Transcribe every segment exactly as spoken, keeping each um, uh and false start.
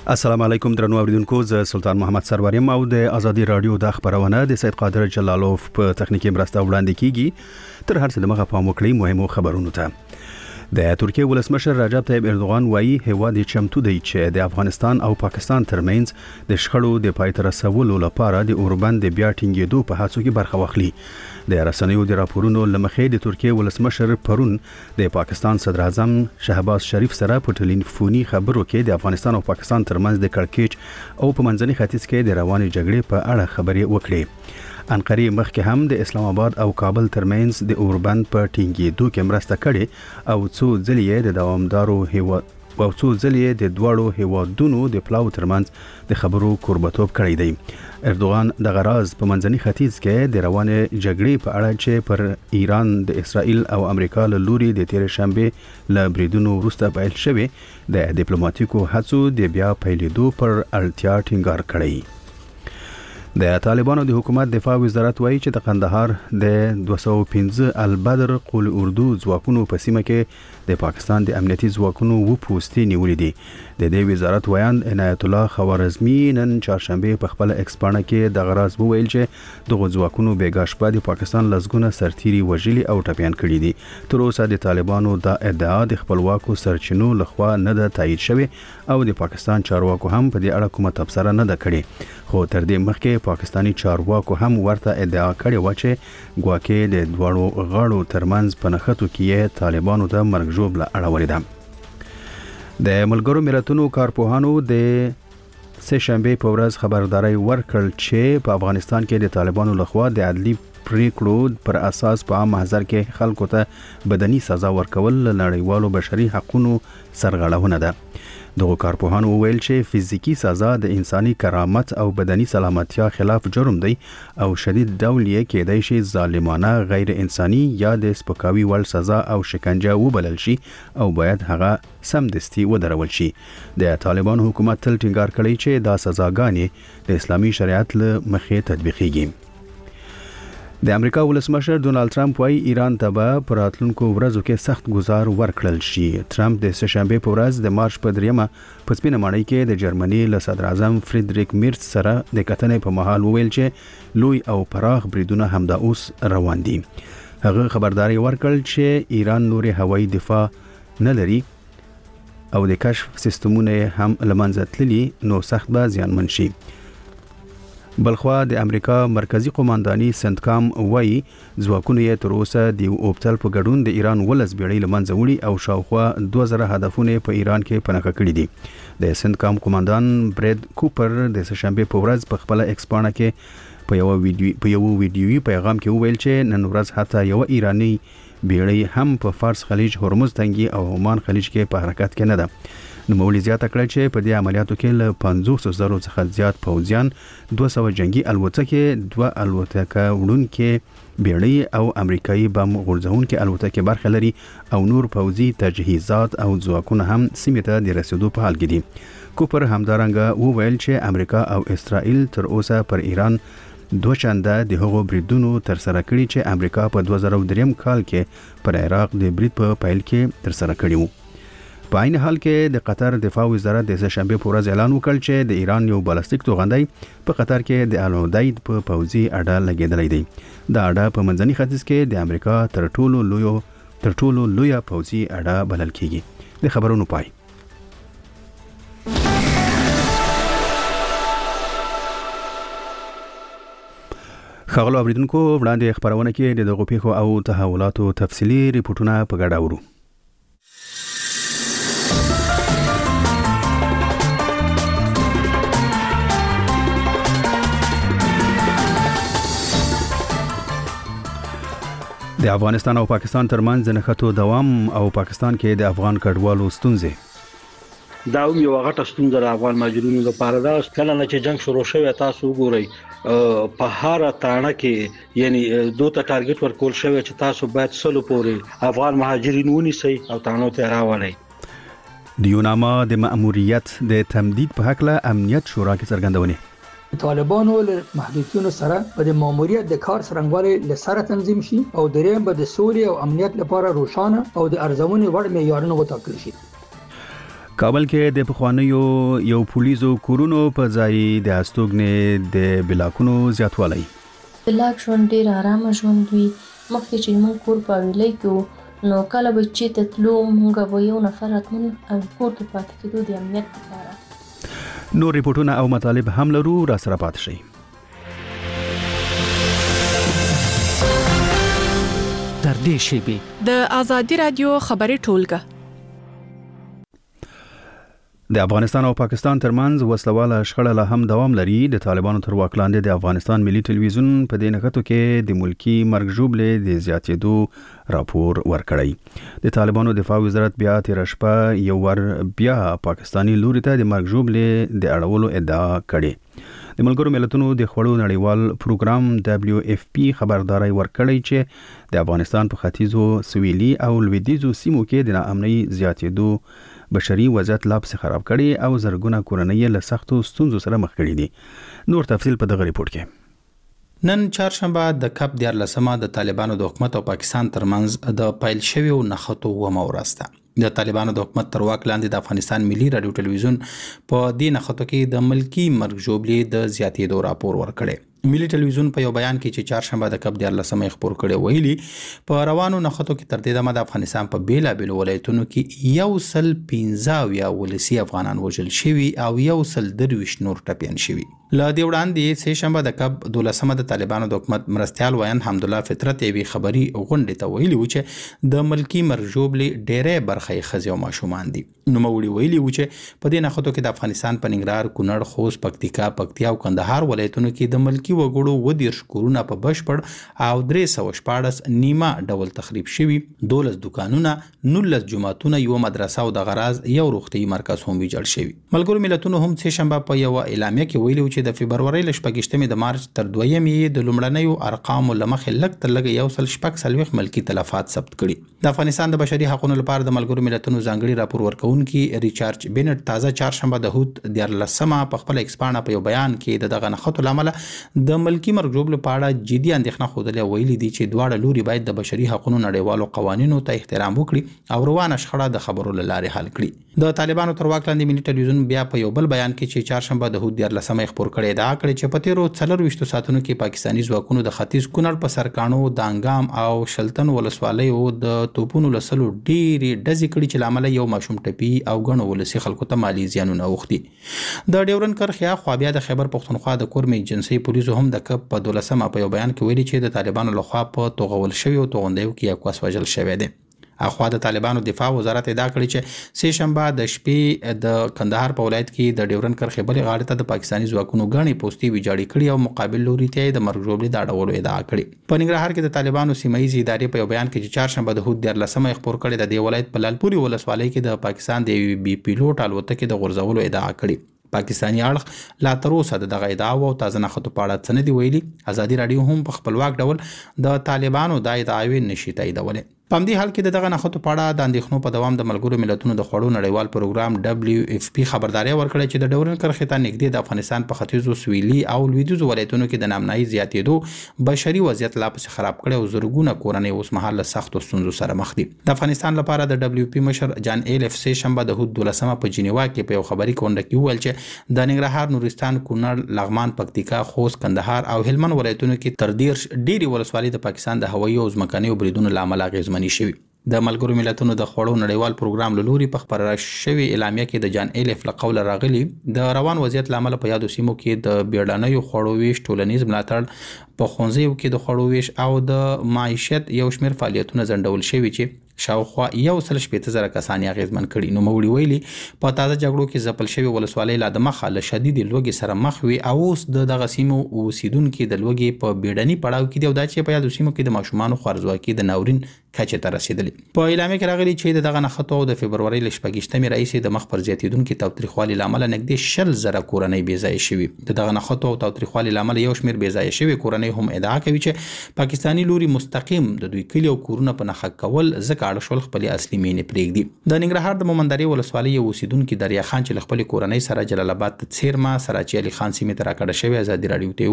السلام علیکم درنو اوریدونکو، زه سلطان محمد سروریم او د ازادي رادیو د خبرونه د سید قادر جلالوف په تخنیکی مرسته وړاندې کیږي. تر هر څه د مخه پام وکړئ مهمو خبرونو ته. د ترکیه ولسمشر رجب طیب اردوغان وایي هیواد چمتو دی چې د افغانستان او پاکستان ترمنځ د شخړو د پای ته رسولو لپاره د اوربند د بیا ټینګېدو په هڅو کې برخه واخلي. د رسنیو د راپورونو لمخې د ترکیه ولسمشر پرون د پاکستان صدر اعظم شهباز شریف سره په ټلیفوني خبرو کې د افغانستان او پاکستان ترمنځ د کړکېچ او په منځني ختیځ کې د روانې جګړې په اړه خبرې وکړې. انقره مخکې هم د اسلام آباد او کابل ترمنځ د اوربند په ټینګېدو کې مرسته کړې او څو ځلې د دوامدارو هیواد او څو ځلې د دواړو هیوادونو د پلاو ترمنځ د خبرو کوربتوب کړی دی. اردوغان د غراز په منځني ختیځ کې د روانې جګړې په اړه چې پر ایران د اسرائیل او امریکا له لوري د تیر شنبه له بریدونو وروسته پیل شوی د ډیپلوماټیکو هڅو د بیا پیلېدو پر اړتیا ټینګار کړی. د طالبانو د حکومت دفاع وزارت وایي چې د قندهار د دوه سوه پنځه البدر قول اردو ځواکونو په سیمه کې د پاکستان د امنیتي ځواکونو و پوستې نیولې دي. د دې وزارت ویاند عنایت الله خوارزمي نن چهارشنبه په خپل ایکس پاڼه کې د غراز وویل چې دغه ځواکونو بیګا شپه د پاکستان لزګونه سرتيري وژلي او ټپيان کړي دي. تر اوسه د طالبانو د ادعا د خپلواکو سرچینو لخوا نه ده تایید شوې او د پاکستان چارواکو هم په دې اړه کومه تبصره نه ده کړې. خو تر دې مخکې پاکستانی چارواکو هم ورته ادعا کړې و چې ګواکې د دواړو غاړو ترمنځ په نښتو کې طالبانو ته مرګ ژوبله اړولې ده. د ملګرو ملتونو کارپوهانو د سه شنبه په ورځ خبرداري ورکړل چې په افغانستان کې د طالبانو لخوا د عدلي پریکړو پر اساس په عام محضر کې خلکو ته بدني سزا ورکول نړیوالو بشري حقوقو سرغړونه ده. دغه کارپوهانو وویل چې فزیکی سزا د انساني کرامت او بدني سلامتیا خلاف جرم دی او شدید ډول یې کېدای شي ظالمانه، غیر انساني یا د سپکاوي وړ سزا او شکنجه وبلل شي او باید هغه سمدستي ودرول شي. د طالبان حکومت تل ټینګار کړی چې دا سزاګانې د اسلامي شریعت له مخې تطبیقېږي. د امریکا ولسمشر ډونالد ټرمپ وايي ایران ته به په راتلونکو ورځو کې سخت ګزار ورکړل شي. ټرمپ د سه شنبه په ورځ د مارچ په دریمه په سپینه ماڼۍ کې د جرمني له صدر اعظم فریدریک میرز سره د کتنې په مهال وویل چې لوی او پراخ بریدونه همدا اوس روان دي. هغه خبرداري ورکړل چې ایران نوري هوایي دفاع نه لري او د کشف سیستمونه هم لمنځه تللي نو سخت به زیانمن شي. بلخوا د امریکا مرکزی قومانداني سنتکام وایي ځواکونه یې تر اوسه د اوبتل په ګډون د ایران ولس بیړۍ لمنځه وړي او شاوخوا دوه زره هدفونه په ایران کې پنهکه کړي دي. د سنتکام قوماندان برید کوپر د سه شنبه په ورځ په خپل ایکس پاڼه کې په یو ویډیو په یو ویډیوي پیغام کې وویل چې نن ورځ حتی یو ایرانی بیړۍ هم په فارس خلیج، هرمز تنګي او عمان خلیج کې په حرکت کې نه ده. نوموړي زیاته کړه چې په دې عملیاتو کې له پنځوس زره څخه زیات پوځیان، دوه سوه جنگي الوتکې، دوه الوتکه وړونکې بیړۍ او امریکایي بم غورځونکې الوتکې برخه لري او نور پوځي تجهیزات او ځواکونه هم سیمې ته د رسیدو په حال کې دي. کوپر همدارنګه وویل چې امریکا او اسرائیل تر اوسه پر ایران دوه چنده د هغو بریدونو تر سره کړي چې امریکا په دوه زره درې کال کې پر عراق د برید په پیل کې تر سره کړي وو. په عین حال کې د قطر دفاع وزارت د سه شنبه په ورځ اعلان وکړ چې د ایران یو بالستیک توغندی په قطر کې د الوداید په پوځي اډه لګیدلی دی. دا اډه په منځني ختیځ کې د امریکا تر ټولو لوی تر ټولو لوی پوځي اډه بلل کیږي. د خبرونو پای. خغلو اوریدونکو، وړاندې خبرونه کې د دغو پیښو او تحولاتو تفصیلی ریپورتونه په ګډه اورو. د افغانستان او پاکستان ترمنځ د نښتو دوام او پاکستان کې د افغان کډوالو ستونزې. دا یو غټه ستونزه د افغان مهاجرینو لپاره ده. کله نه چې جنگ شروع شوی تاسو وګورئ په هر تانه کې یعنی دوه ته ټارګټ ورکول شوی چې تاسو باید سلو پورې افغان مهاجرین ونیسئ او تانو ته راولئ. د یوناما د مأموریت د تمدید په حق له امنیت شورا کې څرګندونې. طالبانو له محدودیتونو سره په د ماموریت د کار څرنګوالي لسره تنظیم شي او درېیم به د سولې او امنیت لپاره روښانه او د ارزونې وړ معیارونه وټاکل شي. کابل کې د پخوانیو یو پولیسو کورونو په ځای د هستوګنې د بلاکونو زیاتوالی. بلاک ژوند ډېر آرامه ژوند وي. مخکې چې موږ کور په حویلۍ کې نو کله به چې ته تلو موږ به یو نفر راتلون کور کې پاتې کېدو د امنیت لپاره. نور ریپورټونه او مطالب هم لرو، را سره پاتې شئ. تر دې شیبې د آزادي رادیو خبري ټولګه. د افغانستان او پاکستان ترمنځ وسلواله شخړه لا هم دوام لري. د طالبانو تر واک لاندې د افغانستان ملي ټلویزیون په دې نښتو کې د ملکی مرګ ژوبلې د زیاتېدو راپور ورکړی. د طالبانو دفاع وزارت بیا تیر شپه یو ور بیا پاکستانی لوري ته د مرګ ژوبلې د اړولو ادعا کړې. د ملګرو ملتونو د خوړو نړیوال پروګرام دبلیو اف پی خبرداري ورکړی چې د افغانستان په ختیځو سویلي او لویدیځو سیمو کې د ناامنۍ زیاتېدو بشري وضعیت لا پسې خراب کړي او زرګونه کورنۍ له سختو ستونزو سره مخ کړي دي. نور تفصیل په دغه ریپورت کې. نن چهارشنبه د کپ دیارلسمه د طالبانو د حکومت او پاکستان ترمنځ د پایل شویو نښتو ومه ورسته. د طالبانو د حکومت تر واک لاندې د افغانستان ملي رادیو ټلویزیون په دې نښتو کې د ملکی مرګ ژوبلې د زیاتېدو راپور ورکړی. ملي ټلویزیون په یو بیان کې چې چهارشنبه د کپ دیارلسمه خبر کړي ویلي په روانو نښتو کې تر دې دمه د افغانستان په بیلابېلو ولایتونو کې یو سل پنځه اویا ولسي افغانان وژل شوي او یو سل درویشت نور ټپیان شوي. له دې وړاندې سه شنبه د کپ دولسمه د طالبانو د حکومت مرستيال ویان حمدالله فطرت یوې خبري غونډې ته ویلي و چې د ملکی مرګ ژوبلې ډېرې برخې ښځې او ماشومان دي. نوموړي ویلي و چې په دې نښتو کې د افغانستان په ننګرهار، کونړ، خوست، پکتیکا، پکتیا او کندهار ولایتونو کې د ملکی وګړو و دیرش کورونه په بشپړ او درې سوه شپاړس نیمه ډول تخریب شوي، دولس دکانونه، نولس جوماتونه، یو مدرسه او د غراز یو روغتیايي مرکز هم ویجاړ شوي. ملګرو ملتونو هم سه شنبه په یو اعلامیه کې ویلي و چې د فبرورۍ له شپږشتمې د مارچ تر دویمې د لومړنیو ارقامو له مخې لږ تر لږه یو سل شپږ څلوېښت ملکي تلفات ثبت کړي. د افغانستان د بشري حقوقو لپاره د ملګرو ملتونو ځانګړي راپور ورکوونکي ریچارډ بینټ تازه چهارشنبه د هوت دیارلسمه په خپل ایکس پاڼه په یو بیان کې د دغه نښتو له امله د ملکي مرګ ژوبلې په اړه جدي اندېښنه ښودلې. ویلي دي چې دواړه لوري باید د بشري حقوقو نړیوالو قوانینو ته احترام وکړي او روانه شخړه د خبرو له لارې حل کړي. د طالبانو تر واک لاندې ملي ټلویزیون بیا په یو بل بیان کې چې چهارشنبه د هوت دیارلسمه خبر کړی ادعا کړې چې په تیرو څلرویشتو ساعتونو کې پاکستاني ځواکونو د ختیځ کونړ په سرکاڼو، دانګام او شلتن ولسوالیو د توپونو له سلو ډېرې ډزې کړي چې له امله یو ماشوم ټپي او ګڼو ولسي خلکو ته مالي زیانونه اوښتي. د ډیورن کرښې خوا بیا د خیبر پښتونخوا د کورم ایجنسۍ پولیسو هم د کپ په دولسمه په یو بیان کې ویلي چې د طالبانو لخوا په توغول شویو توغندیو کې یو کس وژل شوی دی. اخوا د طالبانو دفاع وزارت ادعا کړې چې سه شنبه د شپې د کندهار په ولایت کې د ډیورن کرښې بلې غاړې ته د پاکستاني ځواکونو غاڼې پوستې ویجاړې کړي او مقابل لوري ته د مرګ ژوبلې د اړولو ادعا کړې. په ننګرهار کې د طالبانو سیمه ییزې ادارې په یو بیان کې چې چهارشنبه د هوت دیارلسمه خبر کړی د دې ولایت په لالپوري ولسوالۍ کې د پاکستان د یو بي پیلوټ الوتکې د غورځولو ادعا کړې. پاکستاني اړخ لا تر اوسه د دغه ادعا او تازه نښتو په اړه څه نه دي ویلي. ازادي راډیو هم په خپلواک ډول د طالبانو د ادعاوې نشي تاییدولی. په همدې حال کې د دغه نښتو په اړه د اندېښنو په دوام د ملګرو ملتونو د خوړو نړیوال پروګرام دبلیو اف پی خبرداري ورکړه چې د ډیورن کرښې ته نږدې د افغانستان په ختیځو سویلي او لویدیځو ولایتونو کې د ناامنۍ زیاتېدو بشري وضعیت لا پسې خراب کړی او زرګونه کورنۍ اوس مهال له سختو ستونزو سره مخ دي. د افغانستان لپاره د دبلیو پی مشر جان ایلف سه شنبه د هوت دولسمه په جنیوا کې په یو خبري غونډه کې وویل چې د ننګرهار، نورستان، کونړ، لغمان، پکتیکا، خوست، کندهار او هلمند ولایتونو کې تر ډیر ډېری ولسوالۍ د پاکستان د هوایي او ځمکنیو بریدونو له امله اغېزمنې شوي. د ملګرو ملتونو د خوړو نړیوال پروګرام له لوري په خبره شوې اعلامیه کې د جان ایلف له قوله راغلي د روان وضعیت له امله په یادو سیمو کې د بیړنیو خوړو ویش، ټولنیز ملاتړ، په ښوونځیو کې د خوړو ویش او د معیشت یو شمېر فعالیتونه ځنډول شوي چې شاوخوا یو سل شپېته زره کسان یې اغېزمن کړي. نوموړي ویلي په تازه جګړو کې ځپل شوې ولسوالۍ لا د مخه له شدیدې لوږې سره مخ وي او اوس د دغه سیمو اوسیدونکي د لوږې په بیړني پړاو کې دي او دا چې په یادو سیمو کې د ماشومانو خوارځواکي د ناورین کچې ته رسېدلي. په اعلامیه کې راغلي چې د دغه نښتو او د فبرورۍ له شپږشتمې راهیسې د مخ پر زیاتېدونکي تاوتریخوالي له امله نږدې شل زره کورنۍ بېځایه شوي. د دغه نښتو او تاوتریخوالي له امله یو شمېر بېځایه شوي کورنۍ هم ادعا کوي چې پاکستاني لوري مستقیم د دوی کلي او کورونه په نښه کول ځکه اړه شول خپلې اصلي مینې پرېږدي. د ننګرهار د مومندرې ولسوالۍ یو اوسیدونکي دریا خان چې له خپلې کورنۍ سره جلال آباد ته څیرمه سراچي علي خان سیمې ته راکډه شوی ازادي راډیو ته وویل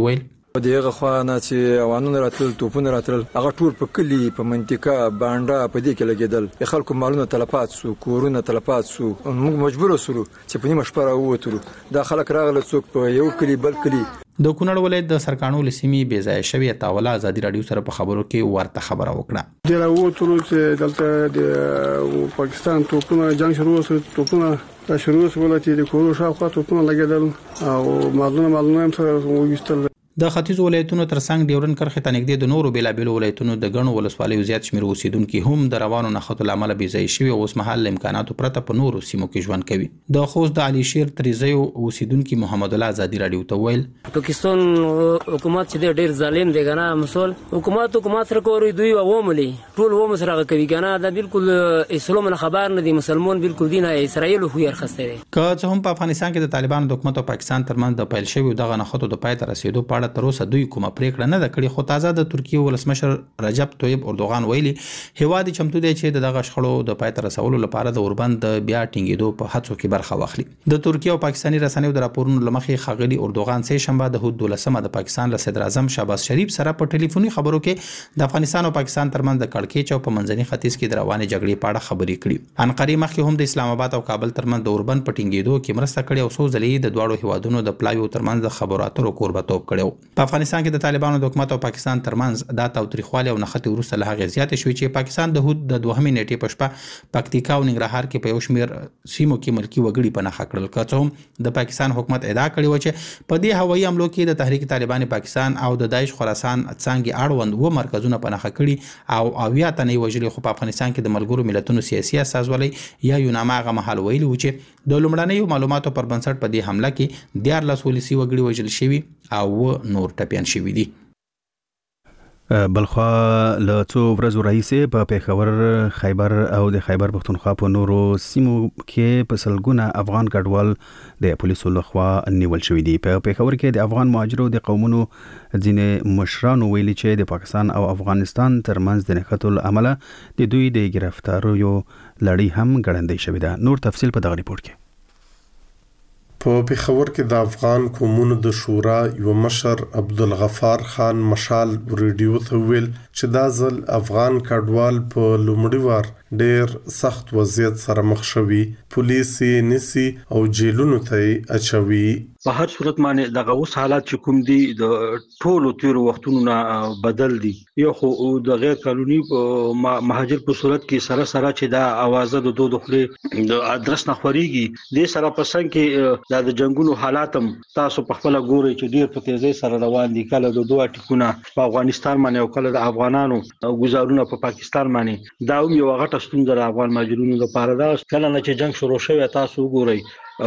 دغه خوا نه چې اوانونه راتل توپونه راتل هغه ټول په کلی په منطقه باندې په دې کې لګیدل خلکو مالونه تلفات سو کورونه تلفات سو موږ مجبور وسو چې په نیمه شپه راووتلو دا خلک راغله څوک په یو کلی بل کلی. د کونړ ولایت د سرکانو لسیمې بې ځای شوی تاوله ازادي رادیو سره په خبرو کې ورته خبره وکړه. د راووتلو چې دلته د پاکستان توپونه جنگ شروع شو توپونه دا شروع شول چې د کورو شاوخوا توپونه لګیدل او مالونه مالونه هم سره وګستل. د ختیځ ولایتونو ترڅنګ ډیورن کرښې ته نږدې د نورو بیلابیلو ولایتونو د ګڼو ولسوالیو زیات شمېر اوسیدونکي هم د روانو نښتو له امله بې ځای شوي او اوسمهال امکاناتو پرته په نورو سیمو کې ژوند کوي. د خوست د علي شیر تریزیو اوسیدونکي محمد الله ازادي رادیو ته ویل پاکستان حکومت چې ډېر ظالم دی کنه مسول حکومت حکومت سره کوي دوی عواملی ټول و مسره کوي کنه دا بالکل اسلام نه خبر نه دي مسلمان بالکل دین اسرائیل خو یې خسته دي. که څه هم په افغانستان کې د طالبانو د حکومت او پاکستان ترمنځ د پیل شوی دغه نښتو د پای ته رسیدو په اړه تر اوسه دوی کومه پریکړه نه ده کړې، خو تازه د ترکیه ولسمشر رجب طیب اردوغان ویلي هیواد چمتو دی چې دغه شخړو د پای ته رسولو لپاره د اوربند بیا ټینګېدو په هڅو کې برخه واخلي. د ترکیه او پاکستاني رسنیو د راپورونو لمخې ښاغلي اردوغان سه شنبه د هود دولسمه د پاکستان له صدر اعظم شهباز شریف سره په ټلیفوني خبرو کې د افغانستان او پاکستان ترمنځ د کړکېچ او په منځني ختیځ کې د روانې جګړې په اړه خبرې کړې. انقرې مخکې هم د اسلام آباد او کابل ترمنځ د اوربند په ټینګېدو کې مرسته کړې او څو ځلې د دواړو هیوادونو د پلایو ترمنځ د خبرو اترو کوربتوب کړو. په افغانستان کې د طالبانو د حکومت او پاکستان ترمنځ دا تاوتریخوالی او نښتې وروسته له هغې زیاتې شوې چې پاکستان د هود د دوهمې نیټې په شپه پکتیکا او ننګرهار کې په یو شمېر سیمو کې ملکي وګړي په نښه کړل. که څه هم د پاکستان حکومت ادعا کړې وه چې په دې هوایي حملو کې د تحریک طالبان پاکستان او د داعش خراسان څانګې اړوند اووه مرکزونه په نښه کړي او اویا تنه یې وژلي، خو په افغانستان کې د ملګرو ملتونو سیاسي استازولۍ یا یوناما هغه مهال ویلي و چې د لومړنیو معلوماتو پر بنسټ په دې حمله کې دیارلس ولسي وګړي وژل شوي او نور ټپیان شوي دي. بلخوا له څو ورځو راهیسې په پیښور، خیبر او د خیبر پښتونخوا په نورو سیمو کې په سلګونه افغان کډوال د پولیسو لخوا نیول شوي دي. په پیښور کې د افغان مهاجرو د قومونو ځینې مشرانو ویلي چې د پاکستان او افغانستان ترمنځ د نښتو له امله د دوی د ګرفتاریو لړۍ هم ګړندۍ شوې ده. نور تفصیل په دغه ریپورت کې. په پیښور کې د افغان قومونو د شورا یو مشر عبدالغفار خان مشال ریډیو ته ویل چې دا ځل افغان کډوال په لومړي وار ډېر سخت وضعیت سره مخ شوي، پولیس یې نیسي او جیلونو ته اچوي. په هر صورت باندې دغه اوس حالات چې کوم دي د ټولو تیرو وختونو نه بدل دي. یو خو د غیر قانوني مهاجر په صورت کې سره سره چې دا اوازه د دوه دخلي د ادرس نه خوريږي، د سره پسند کې د جنگونو حالاتم تاسو په خپل ګوري چې ډیر په تیزی سره روان دي. کله د دوه ټکونه په افغانستان باندې او کله د افغانانو گزارونه په پاکستان باندې. دا یو غټه ستونزه د افغان مهاجرونو لپاره ده. کله نه چې جنگ شروع شوی تاسو وګورئ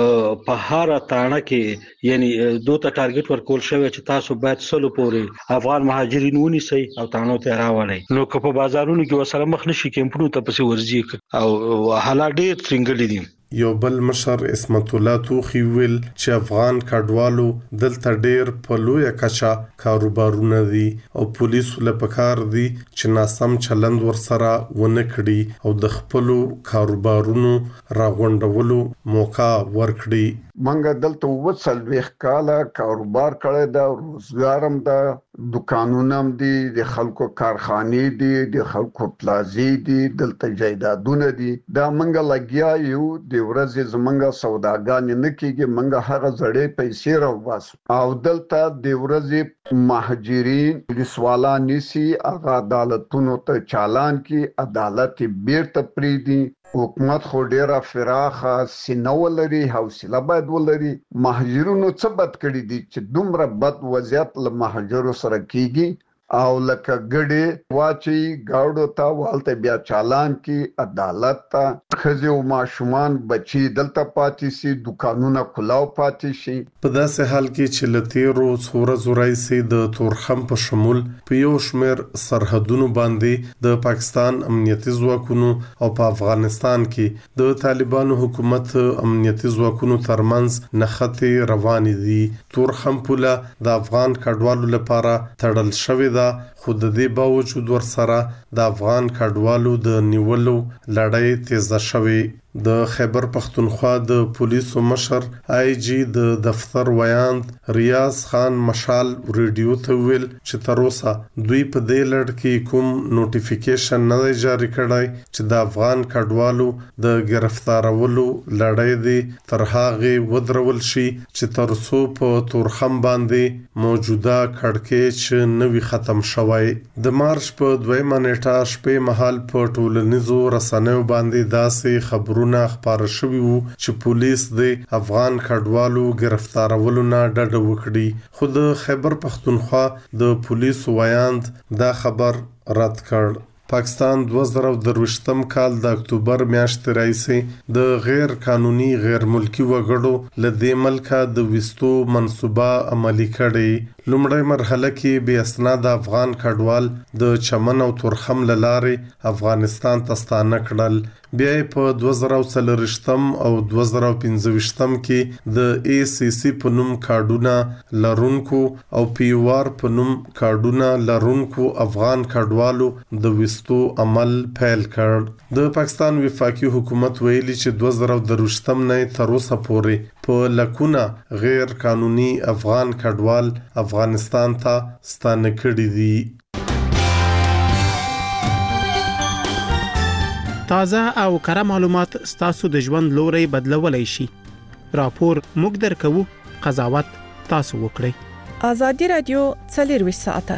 په هر تاړه کې یعنی دوه ته ټارګټ ورکول شوی چې تاسو باید سلو پورې افغان مهاجرین ونیسئ او تاڼو ته راولئ. نو که په بازارونو کې وسره مخ نشي کیمپونو ته پسې ورځي او حالات ډېر ترنګلي دي. یو بل مشر اسمت الله توخی ویل چې افغان کډوالو دلته ډېر په لویه کچه کاروبارونه دي او پولیسو له پکار دي چې ناسم چلند ورسره ونه کړي او د خپلو کاروبارونو راغونډولو موقع ورکړي. منګه دلته وڅلويخ کاله کاروبار کړی دا، روزګارم دا، دکانونه هم دي، د خلکو کارخانې دي، د خلکو پلازې دي، دلته جایدادونه دي. دا منګه لګیا یو د ورځې زمونږه سوداګانې نه کېږي، منګه هغه زړې پیسې راوباسو او دلته د ورځې مهاجرین پولیسوالان نیسي، هغه عدالتونو ته چالان کی، عدالت بیرته پریدي. حکومت خو ډیره فراخه سینه ولري، حوصله باید ولري. مهاجرونو څه بد کړي دي چې دومره بد وضعیت له مهاجرو سره کیږي او لکه ګډې واچي گاوډو ته والته بیا چالان کی، عدالت ته ښځې او ماشومان بچي دلته پاتې سي، دکانونه کلاو پاتې شي. په داسې حال کې چې له تیرو څو ورځو راهیسې د تورخم په شمول په یو شمېر سرحدونو باندې د پاکستان امنیتي ځواکونو او په افغانستان کې د طالبانو حکومت امنیتي ځواکونو ترمنځ نښتې روانې دي. تورخم پوله د افغان کډوالو لپاره تړل شوې ده، خو د دې باوجود ورسره د افغان کډوالو د نیولو لړۍ تیزه شوې. د خیبر پختونخوا د پولیسو مشر آی جی د دفتر ویاند ریاض خان مشال ریډیو ته ویل چې تر اوسه دوی په دې لړ کې کوم نوټیفیکیشن نه دی جاری کړی چې د افغان کډوالو د گرفتارولو لړۍ دی تر هغه ودرول شي چې تر څو په تورخم باندې موجوده کړکېچ نوي ختم شوی. د مارچ په دویمه نیټه شپې مهال په ټولنیزو رسنیو باندې داسې خبرونه خپاره شوي وو چې پولیس د افغان کډوالو گرفتارولو نه ډډه وکړي، خو د خیبر پختونخوا د پولیسو ویاند دا خبر رد کړ. پاکستان دوه زره درویشتم کال د اکتوبر میاشتې راهیسې د غیر قانوني غیر ملکی وګړو له دې ملکه د وستو منصوبه عملي کړې. لومړی مرحله کې بې اسناده افغان کډوال د چمن او تورخم له لارې افغانستان ته ستانه کړل. بیا یې په دوه زره څلرویشتم او دوه زره پنځه ویشتم کې د ای سی سی په نوم کارډونه لرونکو او پی او آر په نوم کارډونه لرونکو افغان کډوالو د وستو عمل پیل کړ. د پاکستان وفاقي حکومت ویلي چې دوه زره درویشتم نه تر اوسه پورې په لکونه غیر قانوني افغان کډوال افغانستان ته ستانه کړي دي. تازه او کره معلومات ستاسو د ژوند لوري بدلولای شي. راپور موږ درکو، قضاوت تاسو وکړئ. ازادي رادیو څلرویشت ساعته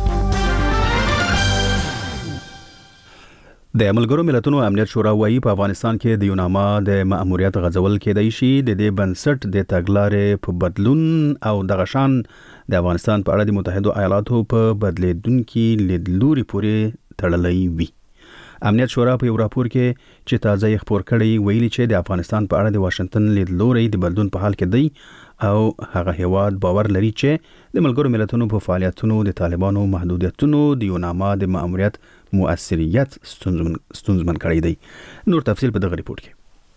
د ملګرو ملتونو امنیت شورا وايي په افغانستان کې د یوناما د مأموریت غځول کېدای شي د دې بنسټ د تګلارې په بدلون او د غشان د افغانستان په اړه د متحده ایالاتو په بدلیدونکو لیدلوري پورې تړلې وي. امنیت شورا په یو راپور کې چې تازه یې خپور کړی ویلي چې د افغانستان په اړه د واشنگټن لیدلوري د بدلون په حال کې دی او هغه هیواد باور لري چې د ملګرو ملتونو په فعالیتونو د طالبانو محدودیتونو د یوناما د مأموریت مؤثریت ستونزمن کړی دی. نور تفصیل په دغه ریپورت کې.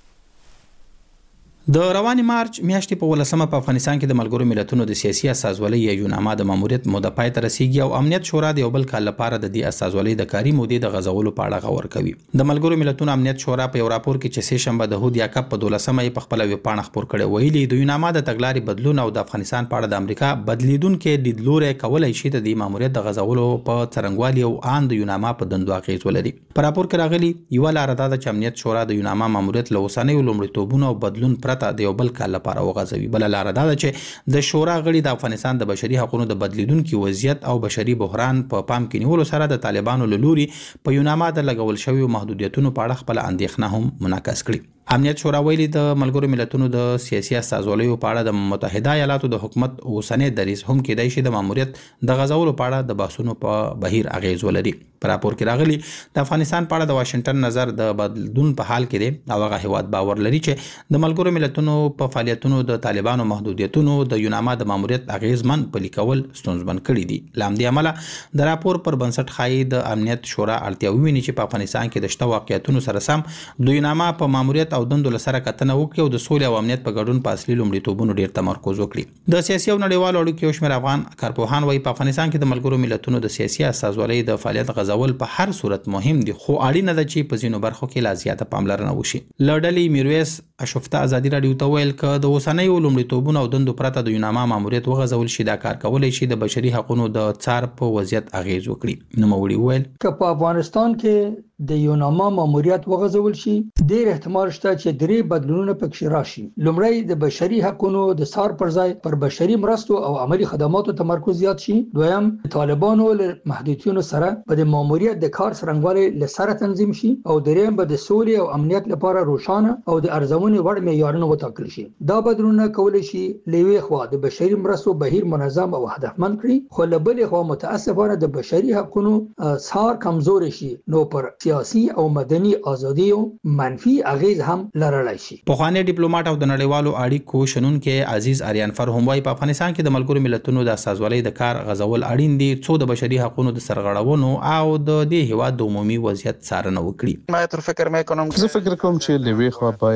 د رواني مارچ میاشتې په ولسمه په افغانستان کې د ملګرو ملتونو د سیاسي اساسولۍ یا یوناما د ماموریت موده پای ته رسیدي او امنیت شورا د یو بل کال لپاره د دې اساسولۍ د کاري مودې د غځولو په اړه غور کوي. د ملګرو ملتونو امنیت شورا په یو راپور کې چې سه شنبه د هود یاکب په دولسمه په خپل ویب پاڼه خپور کړی ویلي د یوناما د تګلارې بدلون او د افغانستان په اړه د امریکا بدلیدونکو لیدلوري کولای شي د دې ماموریت د غځولو په څرنګوالي او ان د یوناما په دندو اغیز ولري. په راپور کې راغلي یو لار ده چې امنیت شورا د یوناما ماموریت له اوسنیو لومړیتوبونو او بدلون پرته د یو بل کال لپاره وغځوي. بل لار ده چې د شورا غړي د افغانستان د بشري حقوقو د بدلیدونکو وضعیت او بشري بحران په پام کې نیولو سره د طالبانو له لوري په یوناما د لګول شوی محدودیتونو په اړه خپل اندېښنه هم منعکس کړي. امنیت شورا ویلي د ملګرو ملتونو د سیاسي اساسولیو په اړه د متحده ایالاتو د حکومت اوسنۍ دریځ هم کېدای شي د ماموریت د غځولو په اړه د بحثونو په بهیر اغیز ولري. په راپور کې راغلي د افغانستان په اړه د واشنگټن نظر د بدلون په حال کې دی او هغه هیواد باور لري چې د ملګرو ملتونو په فعالیتونو د طالبانو محدودیتونو د یوناما د ماموریت اغیزمن پلي کول ستونزمن کړي دي. لامدې عمله د راپور پر بنسټ خای د امنیت شورا اړتیا ویني چې په افغانستان کې د شته واقعیتونو سره سم د یوناما په ماموریت او دندو لسره کتنه وکړي او د سولې او امنیت په ګډون په اصلي لومړیتوبونو ډیر تمرکز وکړي. د سیاسي او نړیوالو اړیکو یو شمېر افغان کارپوهان وايي په افغانستان کې د ملګرو ملتونو د سیاسي اساسولۍ د فعالیت غځول په هر صورت مهم دي، خو اړینه ده چې په ځینو برخو کې لا زیاته پاملرنه وشي. لړډلې میرویس اشوفته ازادي رادیو ته ویل ک د اوسنیو لومړیتوبونو او دندو پرته د یوناما ماموریت وغځول شي دا کار کولای شي د بشري حقوقو د څار په وضعیت اغیز وکړي. نو موړي ویل ک په افغانستان کې د یوناما ماموریت وغځول شي ډیر احتمال شته چې درې بدلونونه پکې راشي. لومړی د بشري حقوقو د څار پر ځای پر بشري مرستو او عملی خدماتو تمرکز زیات شي. دویم طالبانو له محدودیتونو سره په د ماموریت د کار څرنګوالي لسره تنظیم شي او دریم به د سولې او امنیت لپاره روښانه او د ارزونې وړ معیارونه وټاکل شي. دا بدلونونه کولای شي لوي خوا د بشري مرستو بهیر منظم او هدفمند کړي، خو له بلې خوا متاسفانه د بشري حقوقو څار کمزوري شي نو پر سیاسي او مدني ازادیو منفي اغیز هم لرلای شي. په خوانې ډیپلوماټ او د نړیوالو اړیکو شنونکو عزیز اریان فر هم وايي په افغانستان کې د ملګرو ملتونو د اساسولۍ د کار غځول اړین دي څو د بشري حقوقو د سرغړونو او د دې هیواد د عمومي وضعیت څارنه وکړي. ما تر فکر مې کوم زه فکر کوم چې لوي خو باید په هر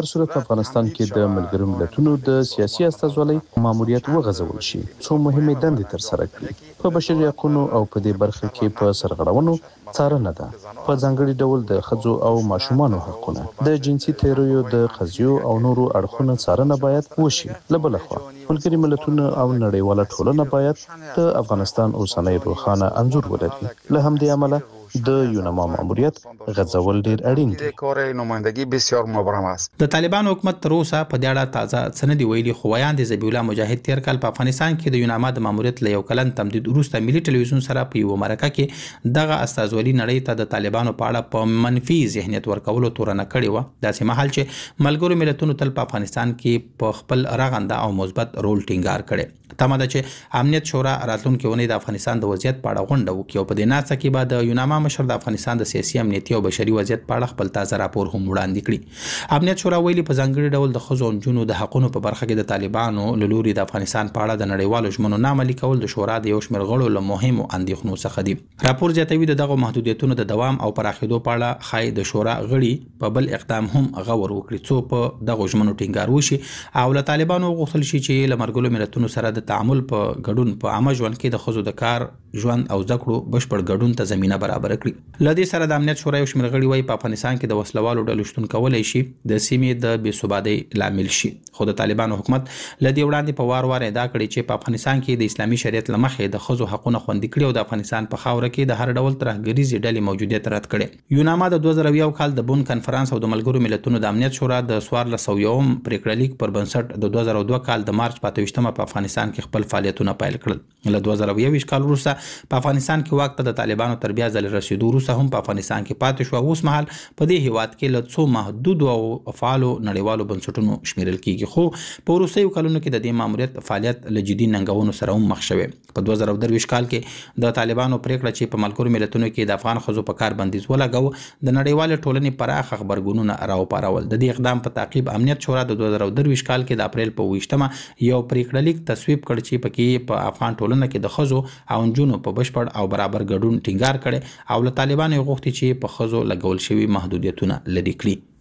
هر صورت په افغانستان کې د ملګرو ملتونو د سیاسي استازولۍ ماموریت وغځول شي څو مهمه دندې تر سره کړي په بشري حقوقو او په دې برخه کې په سرغړونو څارنه ده په ځانګړي ډول د ښځو او ماشومانو حقونه د جنسي تیرویو د قضیو او نورو اړخونو څارنه باید وشي لبلخوا ملګري ملتونه او نړیواله ټولنه باید د افغانستان اوسنۍ روښانه انځور ولري له همدې امله د یوناما ماموریت غځول ډیر اړین دي کار نمایندگی بسیار مبرم است د طالبانو حکومت تر اوسه په دې اړه تازه سندې ویلي خو ویاند ذبیح الله مجاهد تیر کال په افغانستان کې د یوناما د ماموریت له یو کلن تمدید وروسته ملي ټلویزیون سره په یو مرکه کې دغه استازولي نړۍ ته د طالبانو په اړه په منفي ذهنیت ورکولو تورنه کړې و داسې مهال چې ملګرو ملتونو تل په افغانستان کې په خپل رغنده او مثبت رول ټینګار کړي تمه ده چې امنیت شورا راتلونکي ونې د افغانستان د وضعیت په اړه غونډه وکړي او په دې ناسه کې به د یوناما مشر د افغانستان د سیاسي امنیتي او بشري وضعیت په اړه خپل تازه راپور هم وړاندې کړي امنیت شورا ویلي په ځانګړي ډول د ښځو او نجونو د حقوقو په برخه کې د طالبانو له لوري د افغانستان په اړه د نړیوالو ژمنو نه عملي کول د شورا د یو شمېر غړو له مهمو اندېښنو څخه دي راپور زیاتوي د دغو محدودیتونو د دوام او پراخېدو په اړه ښایي د شورا غړي په بل اقدام هم غور وکړي څو په دغو ژمنو ټینګار وشي او له طالبانو وغوښتل شي چې له ملګرو ملتونو سره د تعامل په ګډون په عامه ژوند کې د ښځو د کار ژوند او زده کړو بشپړ ګډون ته زمينه برابر کړي لدې سره د امنیت شورا یو شمېر غړي وايي په افغانستان کې د وسلوالو ډلو شتون کولای شي د سیمې د بې ثباتۍ لامل شي خو د طالبانو حکومت لدې وړاندې په وار وار ادعا کړې چې په افغانستان کې د اسلامي شریعت لمخې د ښځو حقوقو خوندي کړي او د افغانستان په خاوره کې د هر ډول ترهګریزي ډلې موجودیت رد کړي یوناما د دوه زره یو کال د بون کنفرانس او د ملګرو ملتونو د امنیت شورا د څوارلس سوه یوم پریکړه لیک پر بنسټ د دوه زره دوه کال د مارچ په اته ویشتمه په افغانستان کې خپل فعالیتونه پیل کړل له دوه زره یو کال وروسته په افغانستان کې واک ته د طالبانو تر بیا ځل رسیدو وروسته هم په افغانستان کې پاتې شو اوس مهال په دې هیواد کې له څو محدود او فعالو نړیوالو بنسټونو شمیرل کیږي خو په وروستیو کلونو کې د دې ماموریت فعالیت له جدي ننګونو سره هم مخ شوی په دوه زره درویشت کال کې د طالبانو پریکړه چې په ملګرو ملتونو کې د افغان ښځو په کار بندیز ولګاوه د نړیوال ټولنې پراخ خبرګونونه راوپارول د دې اقدام په تعقیب امنیت شورا د دوه زره درویشت کال کې د اپریل په ویشتمه یو پریکړه لیک تصویب کړ چې پکې په افغان ټولنه کې د ښځو او نجونو په بشپړ او برابر ګډون ټینګار کړي او له طالبانو غوښتي چې په ښځو لګول شوی محدودیتونه لرې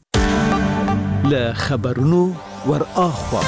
کړي له خبرونو ور اخوا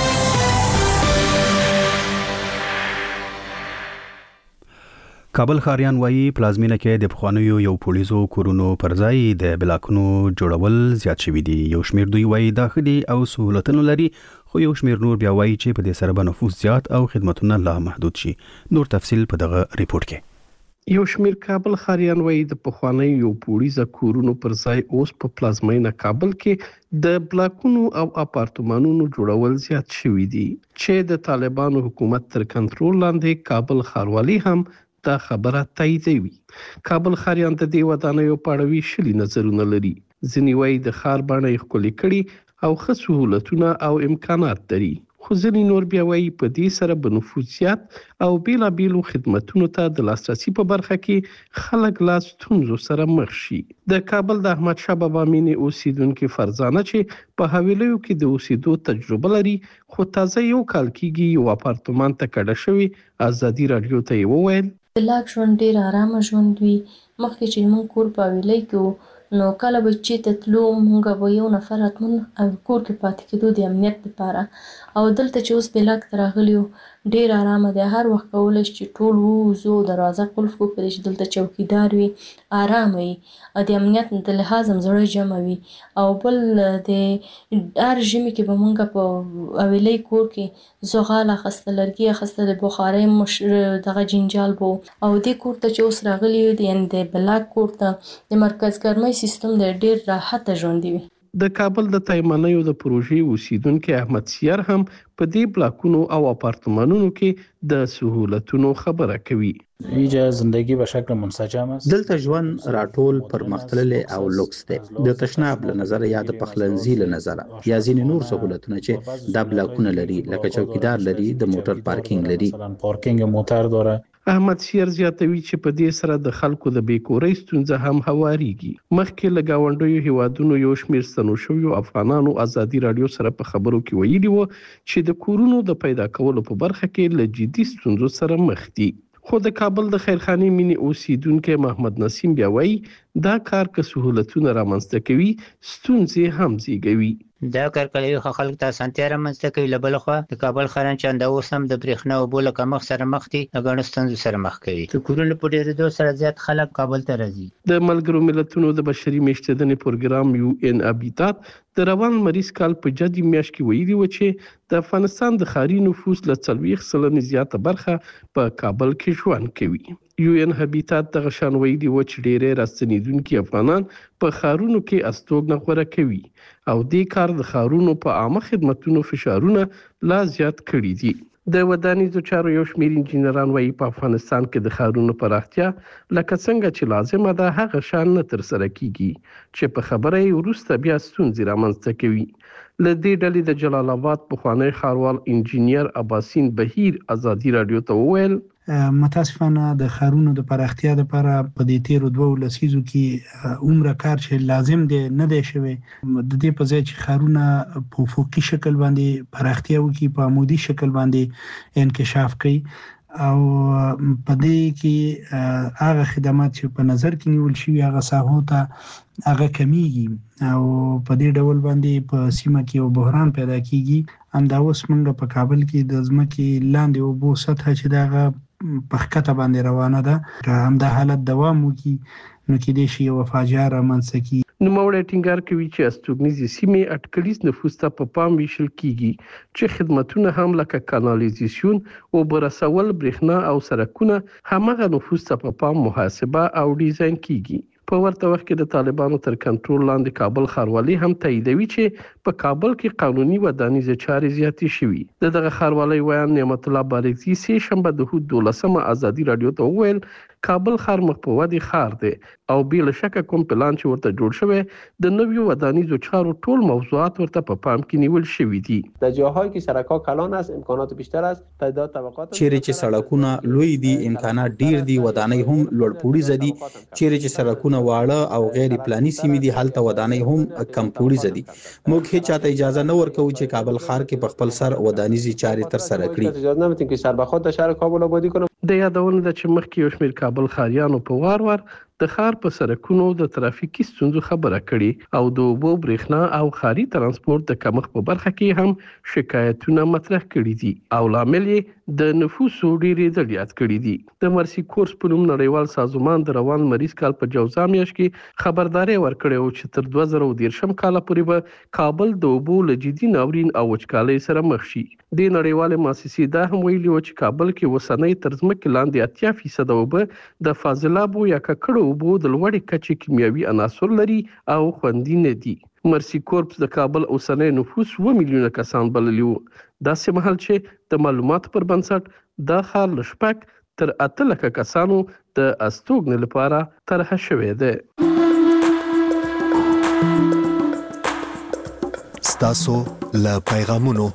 کابل خاریان وایي پلازمینه کې د پخوانیو یو پولیسو کورونو پر ځای د بلاکونو جوړول زیات شوي دي یو شمیر دوی وایي دا خدي او سہولتونه لري خو یو شمیر نور بیا وایي چې په دې سره به نفوذ زیات او خدماتونه لا محدود شي نور تفصیل په دغه ریپورت کې یو شمیر کابل خاریان وایي د پخوانیو یو پولیسو کورونو پر ځای اوس په پلازمینه کابل کې د بلاکونو او اپارتمانونو جوړول زیات شوي دي چې د طالبانو حکومت تر کنټرول لاندې کابل ښاروالي هم دا خبره تاییدوي کابل خاریان د دې ودانیو په اړه ویشلي نظرونه لري ځینې وایي د ښار بڼه یې ښکلې کړي او ښه سهولتونه او امکانات لري خو ځینې نور بیا وایي په دې سره به نفوذ زیات او بېلابېلو خدمتونو ته د لاسرسي په برخه کې خلک لا ستونزو سره مخ شي د کابل د احمدشاه بابا مینې اوسیدونکي فرزانه چې په حویلیو کې د اوسېدو تجربه لري خو تازه یو کال کېږي یو اپارتمان ته کډه شوي ازادي راډیو ته یې وویل د لاک ژوند ډیر آرامه ژوند وي مخکې چې موږ کور په حویلۍ کې نو کله به چېرته تلو موږ به یو نفر حتمن کور کې پاتې کېدو د امنیت لپاره او دلته چې اوس بلاک ته راغلي یو ډیر آرامه دی هر وخت کولی شي چې ټول ووځو دروازه قلف کړو په دې چې دلته چوکیدار وي آرام وي د امنیت د لحاظ هم زړه جمع وي او بل د هر ژمي کې به موږ په حویلۍ کور کې زغال اخیسته لرګي اخیسته د بخارۍ دغه جنجال به او دې کور ته چې اوس راغلي یو یعنې د بلاک کور ته د مرکز ګرمۍ سیستم دی ډېر راحته ژوندي وي د کابل د تایمنیو د پروژې اوسیدونکي احمد سیار هم په دې بلاکونو او اپارتمانونو کې د سهولتونو خبره کوي اینجا زندگی به شکل منسجم است دلته ژوند راټول پر مختلل او لوکس دی د تشناب له نظر یا د پخلنځي له نظر یا ځینې نور سهولتونه چې د بلاکونه لري لکه چوکیدار لري د موټر پارکینګ لري مثلا پارکینګ موټر داره احمد سیر زیاتوي چې په دې سره د خلکو د بیکورۍ ستونزه هم هواريږي مخکې له گاونډیو هیوادونو یو شمیر ستنو شویو افغانانو ازادي راډیو سره په خبرو کې ویلي وو چې د کورونو د پیدا کولو په برخه کې له جدي ستونزو سره مخ دي خو د کابل د خیرخانې مینې اوسیدونکو محمد نسیم بیا وایي دا کار که سهولتونه رامنځته کوي ستونزې هم زیږوي. دا کار کلیو خلک ته اسانتیا رامنځته کوي. له بله خوا د کابل ښاران چې همدا اوس هم د برېښنا اوبو له کمښت سره مخ دي د ګڼو ستونزو سره مخ کوي. د کورونو په ډېرېدو سره زیات خلک کابل ته راځي. د ملګرو ملتونو د بشري میشتېدنې پروګرام یو ان هابیتات د روان مریض کال په جدي میاشت کې ویلي و چې د افغانستان د ښاري نفوس له څلوېښت سلنې زیاته برخه په کابل کې ژوند کوي. یو ان هابیتات دغه شان ویلي و چې ډېری راستنېدونکي افغانان په ښارونو کې استوګنه غوره کوي او دې کار د ښارونو په عامه خدمتونو فشارونه لا زیات کړي دي. د ودانیزو چارو یو شمېر انجینران وایي په افغانستان کې د ښارونو پراختیا لکه څنګه چې لازمه ده هغه شان نه ترسره کیږي چې په خبره یې وروسته بیا ستونزې رامنځته کوي. له دې ډلې د جلال آباد پخوانی ښاروال انجینیر عباسین بهیر ازادي راډیو ته وویل متاسفانه د ښارونو د پراختیا لپاره په دې تیرو دوو لسیزو کې عمره کار چې لازم دی نه دی شوی. د دې په ځای چې ښارونه په افقي شکل باندې پراختیا وکړي په عمودي شکل باندې انکشاف کوي او په دې کې هغه خدمات چې په نظر کې نیول شوي هغه ساحو ته هغه کمیږي او په دې ډول باندې په سیمه کې یو بحران پیدا کیږي. همدا اوس موږ په کابل کې د ځمکې لاندې اوبو سطحه چې دغه په ښکته باندې روانه ده که همدا حالت دوام وکړي نو کېدای شي یوه فاجعه رامنځته کړي. نوموړی ټینګار کوي چې استوګنیزې سیمې اټکلیز نفوس ته په پام ویشل کیږي چې خدمتونه هم لکه کانالیزیشن، اوبه رسول، برېښنا او سړکونه همغه نفوس ته په پام محاسبه او ډیزاین کیږي. په ورته وخت کې د طالبانو تر کنټرول لاندې کابل ښاروالي هم تاییدوي چې په کابل کې قانوني ودانیزې چارې زیاتې شوي. د دغه ښاروالۍ ویان نعمت الله بارکزي سې شنبه د هود دولسمه ازادي راډیو ته وویل کابل ښار مخ په ودې ښار دی او بې له شکه کوم پلان چې ورته جوړ شوی د نویو ودانیزو چارو ټول موضوعات ورته په پام کې نیول شوي دي. در جاهایی که سرک‌ها کلان است امکانات بیشتر است تعداد طبقات چیرې چې سړکونه لوی دي امکانات ډیر دي ودانۍ هم لوړپوړیزه دي. چیرې چې سړکونه واړه او غیر پلاني سیمې دي هلته ودانۍ هم کمپوړیزه دي. موږ هیڅ چاته اجازه نه ورکوو چې کابل ښار کې په خپل سر ودانیزي چارې ترسره کړي. اجازه نمیدیم که سر به خود در شهر کابل آبادی کنه. د یادونه ده چې مخکې یو شمېر کابل ښاریانو په وار وار د ښار په سړکونو د ترافیکي ستونزو خبره کړې او د اوبو، برېښنا او ښاري ترانسپورت د کمښت په برخه کې هم شکایتونه مطرح کړي دي او لامل یې د نفوسو ډېرېدل یاد کړي دي. د مرسي کورس په نوم نړیوال سازمان د روان مریض کال په جوزا میاشت کې خبرداری ورکړی و چې تر دوه زره دېرشم کاله پورې به کابل د اوبو له جدي ناورین او وچکالۍ سره مخ شي. د نړیوالې مؤسسې دا هم ویلي و چې کابل کې اوسنۍ تر ځمکې لاندې اتیا فیصده اوبه د فاضلابو یا ککړو اوبو د لوړې کچې کیمیاوي عناصر لري او خوندي نه دي. مرسي کورپس د کابل اوسنی نفوس اووه میلیونه کسان بللي وو. داسې مهال چې د معلوماتو پر بنسټ دا ښار له شپږ تر اته لکه کسانو د استوګنې لپاره طرحه شوی دی. ستاسو له پیغامونو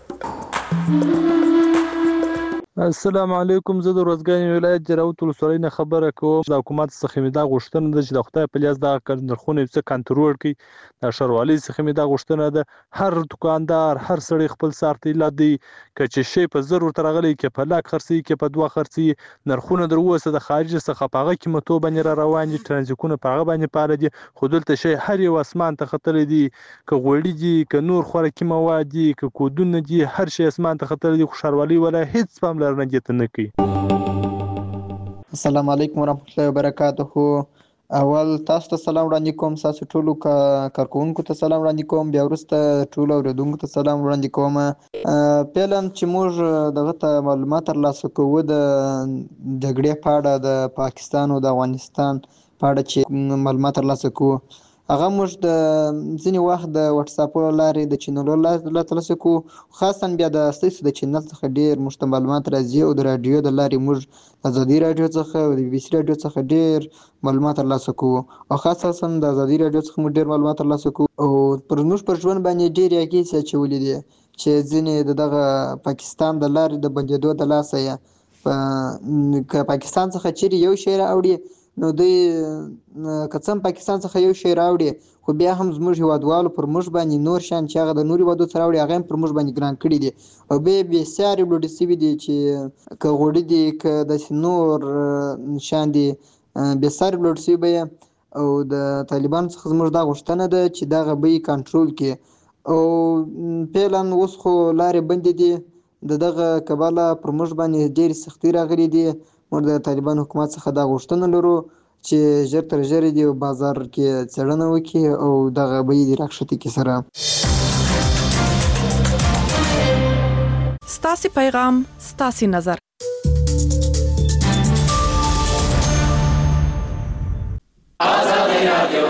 السلام علیکم. زه د روزګان ولایت جراوت ولسوالۍ نه خبره کوم. د حکومت څخه مې دا غوښتنه ده چې د خدای په لیاز دغه نرخونه څه کنټرول کړي. د ښاروالۍ څخه مې دا غوښتنه ده هر دکاندار هر سړی خپل سار ته ایله دی که چې شی په زر ورته راغلی کې په لاک خرڅوي کې په دوه خرڅوي نرخونه در اوسه د خارج څخه په هغه قیمتو باندې را روان دي ټرانزیکونه په هغه باندې پاره دي خو دلته شی هر یو اسمان ته ختلی دي که غوړي دي که نور خوراکي مواد دي که کودونه دي هر شی اسمان ته ختلی دي خو ښاروالۍ ولا هیڅ پام نه جته نه کوي. السلام علیکم ورحمت الله وبرکاته. اول تاسو ته سلام وړاندې کوم، تاسو ټولو کارکوونکو ته سلام وړاندې کوم، بیا وروسته ټولو اورېدونکو ته سلام وړاندې کوم. پیلم چې موږ دغه ته معلومات ترلاسه کوو د جګړې په اړه د پاکستان او د افغانستان په اړه چې معلومات ترلاسه کوو هغه موږ د ځینې وخت د واتساپ له لارې د چینلو له ترلاسه کوو. خاصا بیا د ستاسو د چینل څخه ډېر موږ ته معلومات راځي او د راډیو د لارې موږ ازادي راډیو څخه او د بي بي سي راډیو څخه ډېر معلومات ترلاسه کوو او خاصا د ازادي راډیو څخه موږ ډېر معلومات ترلاسه کوو او پر موږ پر ژوند باندې ډېرې اغېزې اچولې دي چې ځینې د دغه پاکستان د لارې د بندېدو د لاسه یې که پاکستان څخه چیرې یو شی راوړي نو دوی که څه هم پاکستان څخه یو شی راوړي خو بیا هم زموږ هیوادوالو پر موږ باندې نور شیان چې هغه د نورو هیوادو څخه راوړي هغه هم پر موږ باندې ګران کړي دي او بیا بېسیارې لوړې سوي دي چې که غوړي دي که داسې نور شیان دي بېسارې لوړ سوي به یې او د طالبان څخه زموږ دا غوښتنه ده چې دغه بیې کنټرول کړي او فعلا اوس خو لارې بندې دي د دغه کبله پر موږ باندې ډېرې سختۍ راغلي دي. موږ د طالبان حکومت څخه دا غوښتنه لرو چې ژر تر ژره دې بازار کې څېړنه وکړي او دغه بیې دې راکښته کړي سره. ستاسو پیغام ستاسو نظر. آزادی رادیو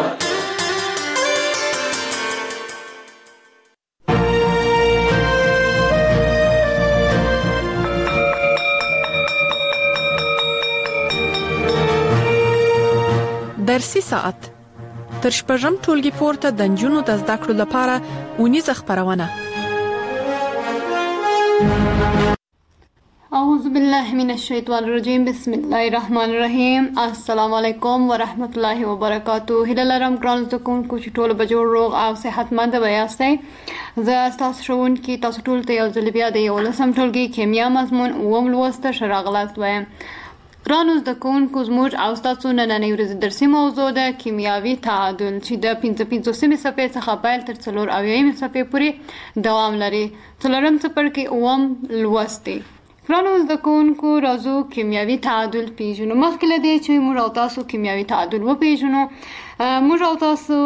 درسي ساعت تر شپږم ټولګي پورته د نجونو د زده کړو لپاره ونیزه خبرونه. اعوذ بالله من الشیطان الرجیم بسم الله الرحمن الرحیم. السلام علیکم ورحمت الله وبرکاتہ. هله لرم ګران زده کوونکو چې ټول به جوړ روغ او صحتمند به یاستئ. زه ستاسو ښوونکې تاسو ټول ته یو ځل بیا د یولسم ټولګي کیمیا مضمون اووم لوست ښه راغلاست وایم. ګرانو زده کوونکو زموږ او ستاسو نننۍ ورځې درسي موضوع ده کیمیاوي تعادل چې د پنځه پنځوسمې صفحې څخه پیل تر څلور اویایمې صفحې پورې دوام لري. څلورم څپرکی اووم لوست دی. ګرانو زده کوونکو راځو کیمیاوي تعادل پیژنو. مخکې له دې چې موږ او تاسو کیمیاوي تعادل وپیژنو موږ او تاسو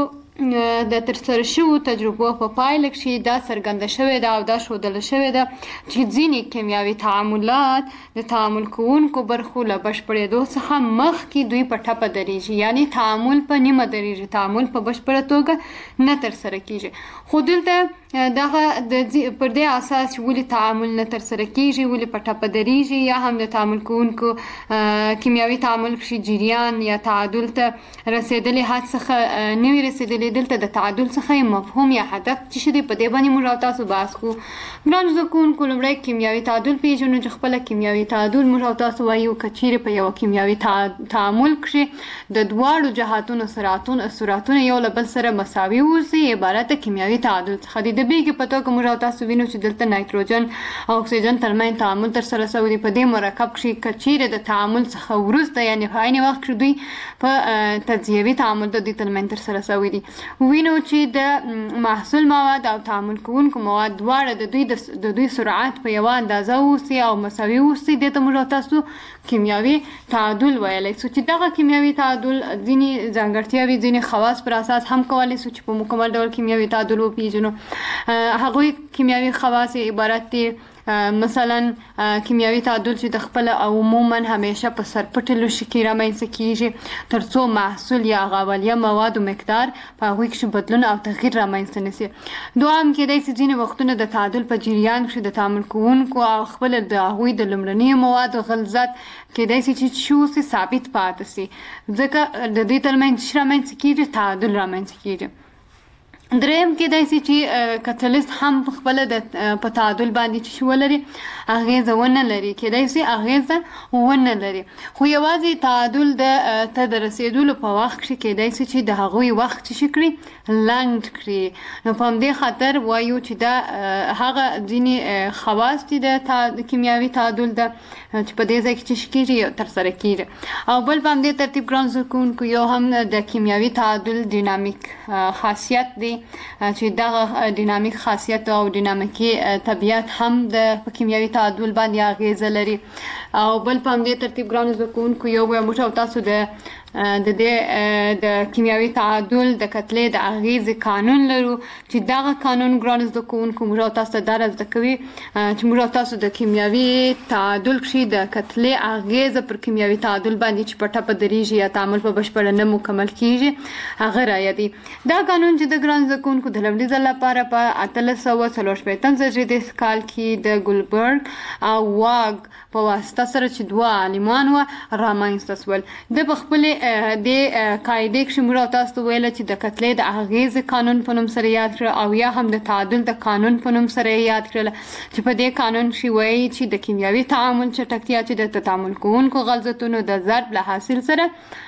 د ترسره شویو تجربو په پایله کې دا څرګنده شوې ده او دا ښودل شوې ده چې ځینې کیمیاوي تعاملات د تعامل کوونکو برخو له بشپړېدو څخه مخکې دوی په ټپه درېږي، یعنی تعامل په نیمه درېږي، تعامل په بشپړه توګه نه ترسره کیږي. خو دلته دغه پر دې اساس چې ولې تعامل نه ترسره کیږي، ولې په ټپه درېږي، یا هم د تعامل کوونکو کیمیاوي تعامل کې جریان یا تعادل ته رسېدلې حد څخه نه وي رسېدلې. دلته د تعادل څخه مفهوم یا هدف څه شی دی په دې باندې موږ او تاسو بحث کوو. ګرانو زده کوونکو لومړی کیمیاوي تعادل پیژنو چې خپله کیمیاوي تعادل موږ او تاسو وایو که چیرې په یوه کیمیاوي تعامل کښې د دواړو جهاتونو سرعتونه سرعتونه یو له بل سره مساوي اوسي عبارت د کیمیاوي تعادل څخه دی. د بیلګې په توګه موږ او تاسو وینو چې دلته نایتروجن او اکسیجن ترمنځ تعامل ترسره شوی دی. په دې مرکب کښې که چیرې د تعامل څخه وروسته یعنې په عین وخت کښې دوی په تجزیوي تعامل د دوی ترمنځ ترسره شوی دی. وینو چې د محصول مواد او تعامل کوونکو مواد دواړه د دوی د دوی سرعت په یوه اندازه اوسي او مساوي اوسي. دې ته موږ او تاسو کیمیاوي تعادل ویلی سو چې دغه کیمیاوي تعادل ځینې ځانګړتیاوې ځینې خواص پر اساس هم کولی سو چې په مکمل ډول کیمیاوي تعادل وپیژنو. هغوی کیمیاوي خواص عبارت دي مثلا کیمیاوي تعادل چې د خپل او عموما همیشه په سرپټې لوښي کې رامنځته کیږي تر څو محصول یا هغه اولیه موادو مقدار په هغوی کښې بدلون او تغییر رامنځته نه سي. دوهم کیدای سي ځینې وختونه د تعادل په جریان کښې د تعامل کوونکو او خپل د هغوی د لومړنیو موادو غلظت کیدای سي چې څه اوسي ثابت پاتې سي، ځکه د دوی ترمنځ څه رامنځته کیږي تعادل رامنځته کیږي. دریم کیدای سي چې کتلیست هم په خپله د په تعادل باندې چې ولري اغیزه ونه لري، کیدای سي اغیزه ونه لري. خو یوازې تعادل د ته د رسېدلو په وخت کښې کیدای سي چې د هغوی وخت څه کړي لنډ کړي. نو په همدې خاطر وایو چې دا هغه ځینې خواص دي د کیمیاوي تعادل ده چې په دې ځای کې څه کېږي ترسره کېږي. او بل په همدې ترتیب ګران زده کوونکو یو هم د کیمیاوي تعادل ډینامیک خاصیت دی چې دغه ډینامیک خاصیت او ډینامیکي طبیعت هم د کیمیاوي تعادل باندې اغیزه لري. او بل په همدې ترتیب ګرانو زده کوونکو یو موږ او تاسو د د دې د کیمیاوي تعادل د کتلې د اغیزې قانون لرو چې دغه قانون ګرانو زده کوونکو موږ او تاسو ته دا را زده کوي چې موږ او تاسو د کیمیاوي تعادل کښې د کتلې اغیزه پر کیمیاوي تعادل باندې چې په ټپه درېږي یا تعامل په بشپړه نه مکمل کېږي هغه رایادي. دا قانون چې د ګرانو زده کوونکو د لومړي ځل لپاره په اتلس سوه څلور شپېتم زېږدیز کال کې د ګولبرګ او واګ په واسطه سره چې دوه عالمان وه رامنځته شول. د په خپلې د قاعدې کښې موږ او تاسو ته ویله چې د کتلې د اغیزې قانون په نوم سره یاد کړه او یا هم د تعادل د قانون په نوم سره یې یاد کړله چې په دې قانون کښې وایي چې د کیمیاوي تعامل چټکتیا چې د تعامل کوونکو غلظتونو د ضرب له حاصل سره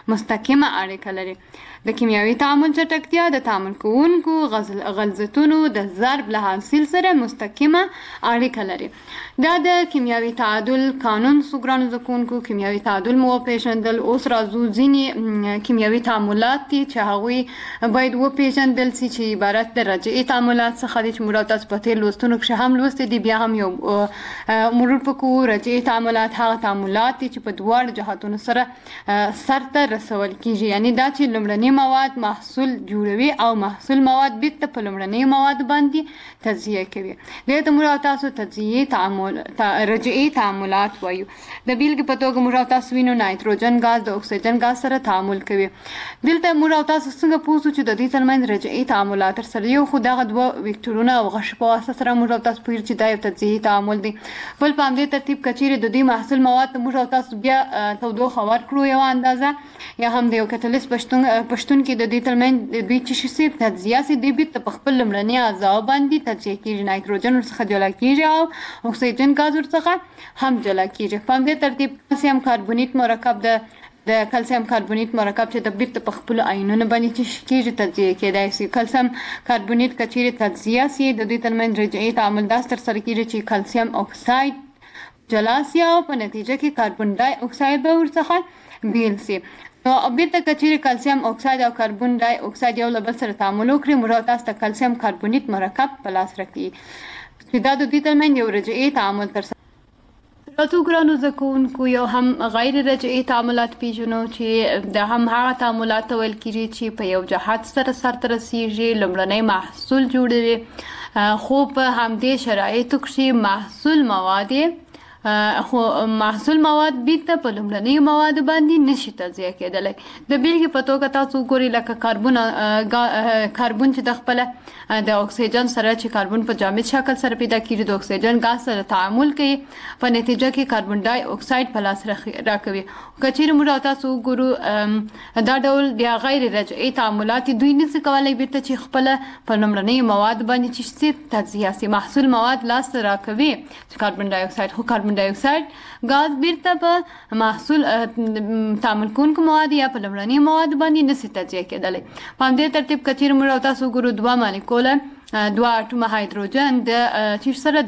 مستقیمه اړیکه لري. د کیمیاوي تعامل چټکتیا د تعامل کوونکو غلظتونو د ضرب له حاصل سره مستقیمه اړیکه لري. دا د کیمیاوي تعادل قانون سوګرانو زکونکو کیمیاوي تعادل مو پیژندل. اوس راځو ځینې کیمیاوي تعاملات دي چې هغوی باید وپیژندل سي چې عبارت د رجعي تعاملات څخه دي چې موږ تاسو په تیر لوستونو کې هم لوستي دي. بیا هم یو مرور پکو رجعي تعاملات هغه تعاملات دي چې په دواړو جهاتونو سره سرته رسول کیږي، یعنی دا چې لومړني مواد محصول جوړوي او محصول مواد بیرته په لومړني مواد باندې تجزیه کوي. دې ته موږ تاسو تجزیه تعامل رجعي تعاملات وایو. د بیلګې په توګه موږ تاسو وینو نایتروجن غاز د اکسیجن غاز سره تعامل کوي. دلته موږ تاسو څنګه پوښتنه چې د دې ترمنځ رجعي تعاملات سره یو خو دغه دوه وکتورونه او غش په واسطه سره موږ تاسو پوهیږئ چې دا یو تجزیه تعامل دی. بل په همدې ترتیب کچېرې د دې محصول مواد موږ تاسو بیا تودوخه ورکړو یو اندازه یا هم د یو کتلیست پښتون پښتون کې د دې ترمنځ د دوی چې شي تجزیه سي دی بیرته په خپل لومړني اعضاء باندې تجزیه کیږي. نایتروجن ورڅخه جلا کیږي او اکسیجن غاز ورڅخه هم جلا کیږي. په همدې ترتیب کلسیم کاربونیت مرکب د د کلسیم کاربونیت مرکب چې د بیرته په خپل آیونونو باندې چې کیږي تجزیه کېدای شي. کلسیم کاربونیت کچېرې تجزیه سي د دې ترمنځ رجعي تعامل داس تر سره کیږي چې کلسیم اکساید جلا سي او په نتیجه کې کاربن ډای اکساید به ورڅخه بیل سي. نو بیرته کچېرې کلسیم اکساید او کاربن ډای اکساید یو له بل سره تعامل وکړي موږ تاسو ته کلسیم کاربونیت مرکب په لاس راکړي چې دا د دې ترمنځ یو رجعي تعامل تر راځو. ګرانو زده کوونکو یو هم غیر رجعي تعاملات پیژنو چې د هم هغه تعاملات ویل کېږي چې په یو جهت سره سرته رسیږي، لومړنی محصول جوړوي خو په همدې شرایطو کې محصول مواد خو محصول مواد بیرته په لومړني مواد باندې نشي تجزیه کېدلی. د بیلګې په توګه تاسو وګورئ لکه کاربون کاربون چې د خپله د اکسیجن سره چې کاربون په جامد شکل سره پیدا کېږي د اکسیجن غاز سره تعامل کوي په نتیجه کې کاربن ډای اکساید په لاس راکوي. کچېرې موږ تاسو وګورو دا ډول بیا غیر رجعي تعاملات دوی نشي کولی بیرته چې خپله په لومړني مواد باندې چې تجزیه سي محصول مواد لاس راکوي چې کاربن ډای اکساید خو کاربن ډای اکساید غاز بیرته په محصول تعامل کوونکو مواد یا په لومړني مواد باندې نشي تجزیه کېدلی. په همدې ترتیب کچېرې موږ تاسو وګورو دوه مالیکوله دوه اټومه هایدروجن د چې سره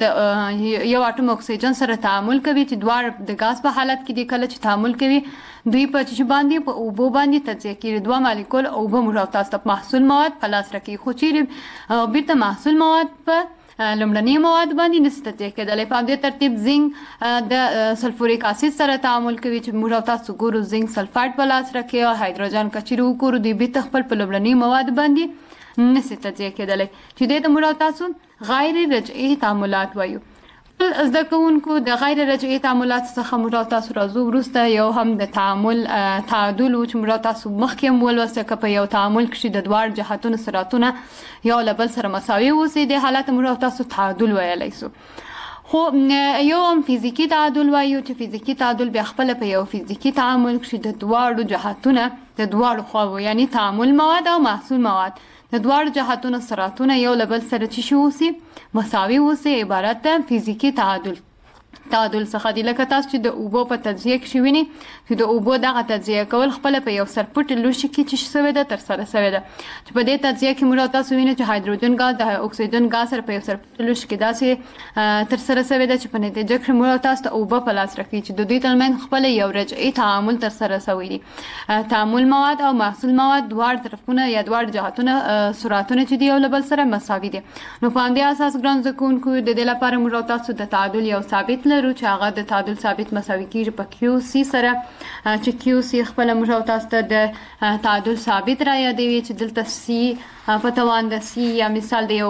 د یو اټوم اکسیجن سره تعامل کوي چې دواړه د غاز په حالت کې دي. کله چې تعامل کوي دوی په چې باندې په اوبو باندې تجزیه کېږي. دوه مالیکول اوبه موږ تاسو ته محصول مواد په لاس راکوي خو چیرې بیرته محصول مواد په لومړني مواد باندې نشي تجزیه کېدلی. په همدې ترتیب زنګ د سلفوریک اسید سره تعامل کوي چې موږ تاسو ګورو زنګ سلفایډ په لاس راکوي او هایدروجن کچېرې وګورو دوی بیرته خپل په لومړني مواد باندې نشي تجزیه کېدلی چې دې ته موږ تاسو غیر رجعي تعاملات وایو. زده کوونکو د غیر رجعي تعاملات څخه موږ تاسو راځو وروسته یو هم د تعامل تعادل چې موږ تاسو مخکې هم ولوسته که په یو تعامل کې د دواړو جهتونو سرعتونه یو له بل سره مساوي اوسي د حالت موږ تاسو تعادل ویلی سو. خو یو هم فزیکی تعادل وایو چې فزیکی تعادل بیا خپله په یو فزیکی تعامل کې د دواړو جهتونه د دواړو خواوو یعنی تعامل مواد او محصول مواد د دواړو جهتونو سرعتونه یو له بل سره چې شي اوسي مساوي اوسي عبارت ده فزیکی تعادل. تعادل څخه دی لکه تاسو چې د اوبو په تجزیه کې وینئ چې د اوبو دغه تجزیه کول خپله په یو سرپټ لوښي کې چې شوې ده ترسره شوې ده چې په دې تجزیه کې موږ تاسو وینئ چې هایدروجن غاز د اکسیجن غاز سره په یو سرپټ لوښي کې داسې ترسره شوې ده چې په نتیجه کې موږ تاسو ته اوبه په لاس راکوي چې د دوی ترمنځ خپله یو رجعي تعامل ترسره شوی دی. تعامل مواد او محصول مواد دواړه طرفونه یا دواړه جهتونه سرعتونه چې دي یو له بل سره مساوي دي. نو په همدې اساس ګران زده کوونکو د دې لپاره موږ تاسو د تعادل یو ثابت لرو چې هغه د تعادل ثابت مساوي کیږي په کیو سی سره چې کیو سی خپل موږ تاسو ته د تعادل ثابت را یادوي چې دلته سی په توان د سی یا مثال د یو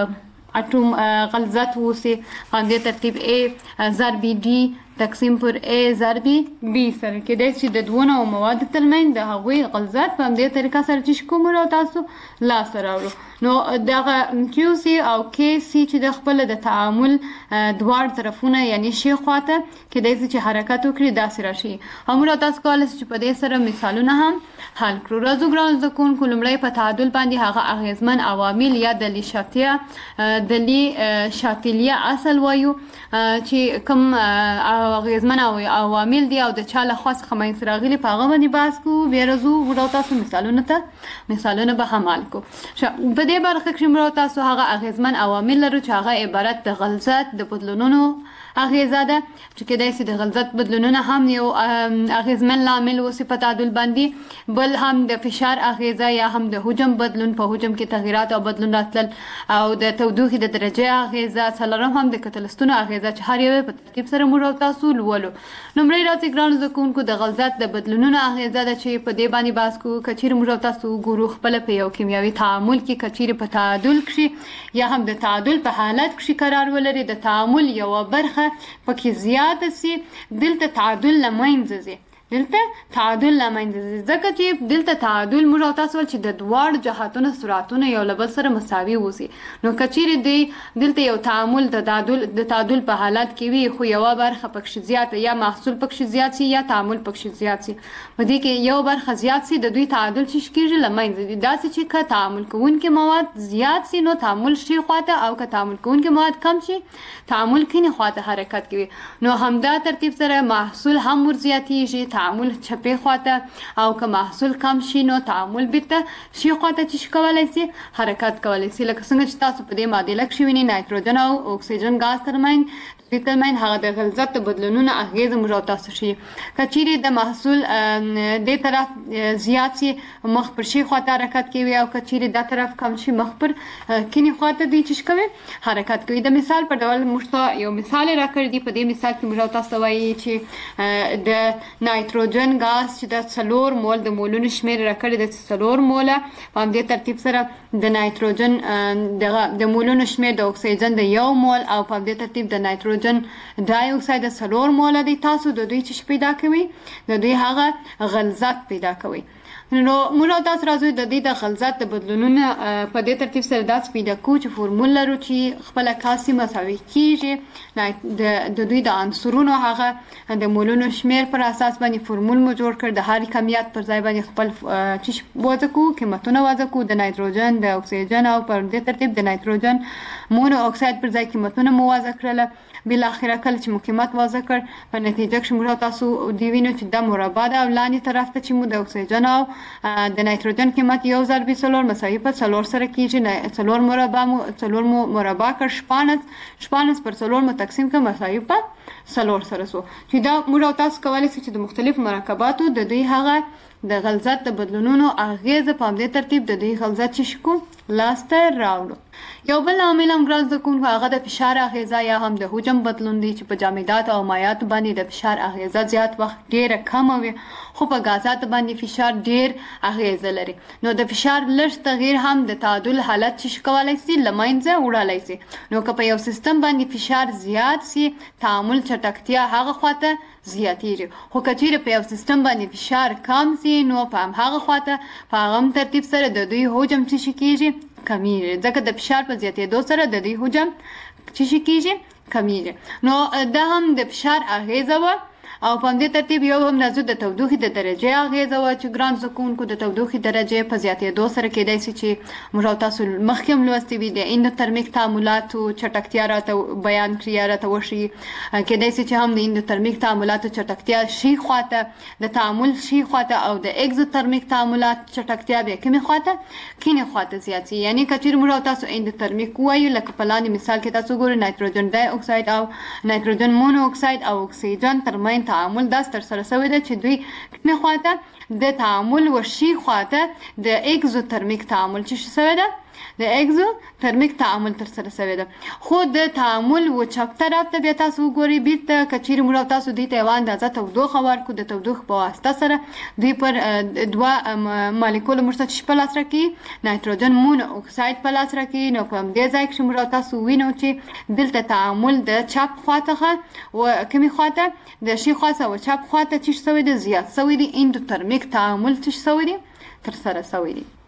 اټوم غلظت وسی په دې ترتیب A ضرب D تقسیم پر A ضرب B سره کېدای چې د دوه نوع موادو ترمنځ د هغوی غلظت په همدې طریقه سره چې کوم را تاسو لاسته راوړو. نو دغه کیو سی او کې سی چې د خپل د تعامل دواړه طرفونه یعنی شی خواته کېدای چې حرکت وکړي داسې راشي. همرا تاسو کولای شئ چې په دې سره مثالونه هم حل کړو. راځو ګران زده کوونکو لومړی په تعادل باندې هغه اغیزمن عوامل یا دلی شاتیه دلی شاتلیه اصل وایو چې کوم اغیزمن او عوامل دي او د چا له خاص خمین سراغلي په هغه باندې باس کو بیرزو ورو تاسو مثالونه ته مثالونه به حمال کو په دې برخه کې مرو تاسو هغه اغیزمن عوامل لرو چې هغه عبارت د غلظت د بدلونونو اغیزه ده چې کېدای شي د غلظت بدلونونه هم یو اغیزمن لامل وسی په تعادل باندې بل هم د فشار اغیزه یا هم د حجم بدلون په حجم کې تغیرات او بدلون راتلل او د تودوخې د درجه اغیزه څلورم هم د کتلستونو اغیزه چې هر یو په ترتیب سره موږ تاسو لولو نمرې راځي ګران زکونکو د غلظت د بدلونونو اغیزه ده چې په دې باندې باس کو کچیر موږ تاسو ګورو خپل په یو کیمیاوي تعامل کې کچیر په تعادل کې یا هم د تعادل په حالت کې قرار ولري د تعامل یو برخه پکې زیاته سي دلته تعادل لمنځه ځي دلته تعادل لمنځه ځي ځکه چې دلته تعادل موږ تاسو چې د دوړ جهاتونو سرعتونه یو لبل سره مساوي وسی نو کچېره دی دلته یو تعامل د تعادل د تعادل په حالت کې وي خو یو برخه پکې زیاته یا محصول پکې زیات سي یا تعامل پکې زیات سي په دې کې یو برخه زیات سي د دوی تعادل چې کېږي لمنځه ځي داسې چې که تعامل کوونکي مواد زیات سي نو تعامل شي خواته او که تعامل کوونکي مواد کم شي تعامل کینه خواته حرکت کوي نو همدا ترتیب سره محصول هم ور زیاتېږي تعامل چپې خواته او که محصول کم شي نو تعامل بیرته شي خواته چې کولای شي حرکت کولای شي لکه څنګه چې تاسو په دې معادله کې وینئ نایتروجن او اکسیجن غاز ترمنځ د ترمنځ هغه د غلظت بدلونونه اغیز موږ تاسو شي کچېره د محصول د طرف زیات شي مخ پر شي خواته حرکت کوي او کچېره د طرف کم شي مخ پر کینی خواته دی چې کوي حرکت کوي د مثال په ډول موږ یو مثال راکړی دی په دې مثال کې موږ تاسو وایي چې د نایتروجن غاز چې د څلور مول د مولونو شمیر راکړی د څلور موله په دې ترتیب سره د نایتروجن د مولونو شمیر د اکسیجن د یو مول او په دې ترتیب د نایتروجن ډای اکساید د څلور موله دی تاسو د دوی چې پیدا کوي د دوی هغه غلظت پیدا کوي نو موږ تاسو راځو د دې د غلظت د بدلونونو په دې ترتیب سره داس پیدا کوو چې فورمول لرو چې خپل کاسي مساوي کیږي د د دوی د عنصرونو هغه د مولونو شمیر پر اساس باندې فورمول مو جوړ کړ د هر کمیت پر ځای باندې خپل چې وځو کو قیمتونه وځو کو د نایتروجن د اکسیجن او پر دې ترتیب د نایتروجن مونو اکساید پر ځای قیمتونه مو وځو کړل بل اخره کله چې مقیمت وضع کړ په نتیجه کې موږ تاسو دی وینو چې د مربع د اولاني طرف ته چې مو د اکسیجن او د نایتروجن قیمت یو ضرب څلور مساوي په څلور سره کیږي څلور مربع مو څلور مو مربع کړ شپانس شپانس پر څلور مو تقسیم کړ مساوي په څلور سره سو چې دا موږ تاسو کولای شئ چې د مختلفو مرکباتو د دوی هغه د غلظت د بدلونونو اغیزه په دې ترتیب د دوی غلظت چې شکو لاسته راوړو یو بل عامل هم ګرځ د کوم هغه د فشار اغیزه یا هم د حجم بدلون دي چې په جامدات او مایعات باندې د فشار اغیزه زیات وخت ډیره کم وي خو په غازات باندې فشار ډیر اغیزه لري نو د فشار لږ تغییر هم د تعادل حالت چې کولای شي لمنځه وړلای شي نو که په یو سیستم باندې فشار زیات سي تعامل چټکتیا هغه خواته زیاتېږي خو کچېره په یو سیستم باندې فشار کم سي نو په هغه خواته په هغه ترتیب سره د دوی حجم چې کېږي کمیږي ځکه د فشار په زیاتېدو سره د دوی حجم چې کېږي کمیږي نو دا هم د فشار اغیزه و او په دې ترتیب یو هم راځو د تودوخې د درجه اغیزه و چې ګران زکونکو د تودوخې درجه په زیاتېدو سره کېدای شي چې موږ تاسو مخکې لوستي وي د اندوترمیک تعاملاتو چټکتیا راته بیان کړی راته وشي کېدای شي چې هم د اندوترمیک تعاملاتو چټکتیا شي خواته د تعامل شي خواته او د اگزوترمیک تعاملات چټکتیا به کومه خواته کینه خواته زیات شي یعنی کچیر موږ تاسو اندوترمیک وایو لکه په لاندې مثال کې تاسو ګورئ نایتروجن ډای اکساید او نایتروجن مونو اکساید او اکسیجن ترمنځ تعامل داس تر سره شوی دی چې دوی کومه خواته د تعامل وشي خواته د اگزوترمیک تعامل چې شوی دی د اگزو ترمیک تعامل تر سره شوی دی خو د تعامل و چپ طرف ته بیا تاسو وګورئ بیرته کچیر موږ تاسو دې ته یو اندازه تودوخه ورکو د تودوخې په واسطه سره دوی پر دوه مالیکول مرتبط په لاس راکړي نایتروجن مونو اکساید په لاس راکړي نو په دې ځای کې موږ تاسو وینو چې دلته تعامل د چپ خواته او کومي خواته د شي خاصه او چپ خواته چې شوی دی زیات شوی دی اندوترمیک تعامل چې شوی دی تر سره شوی دی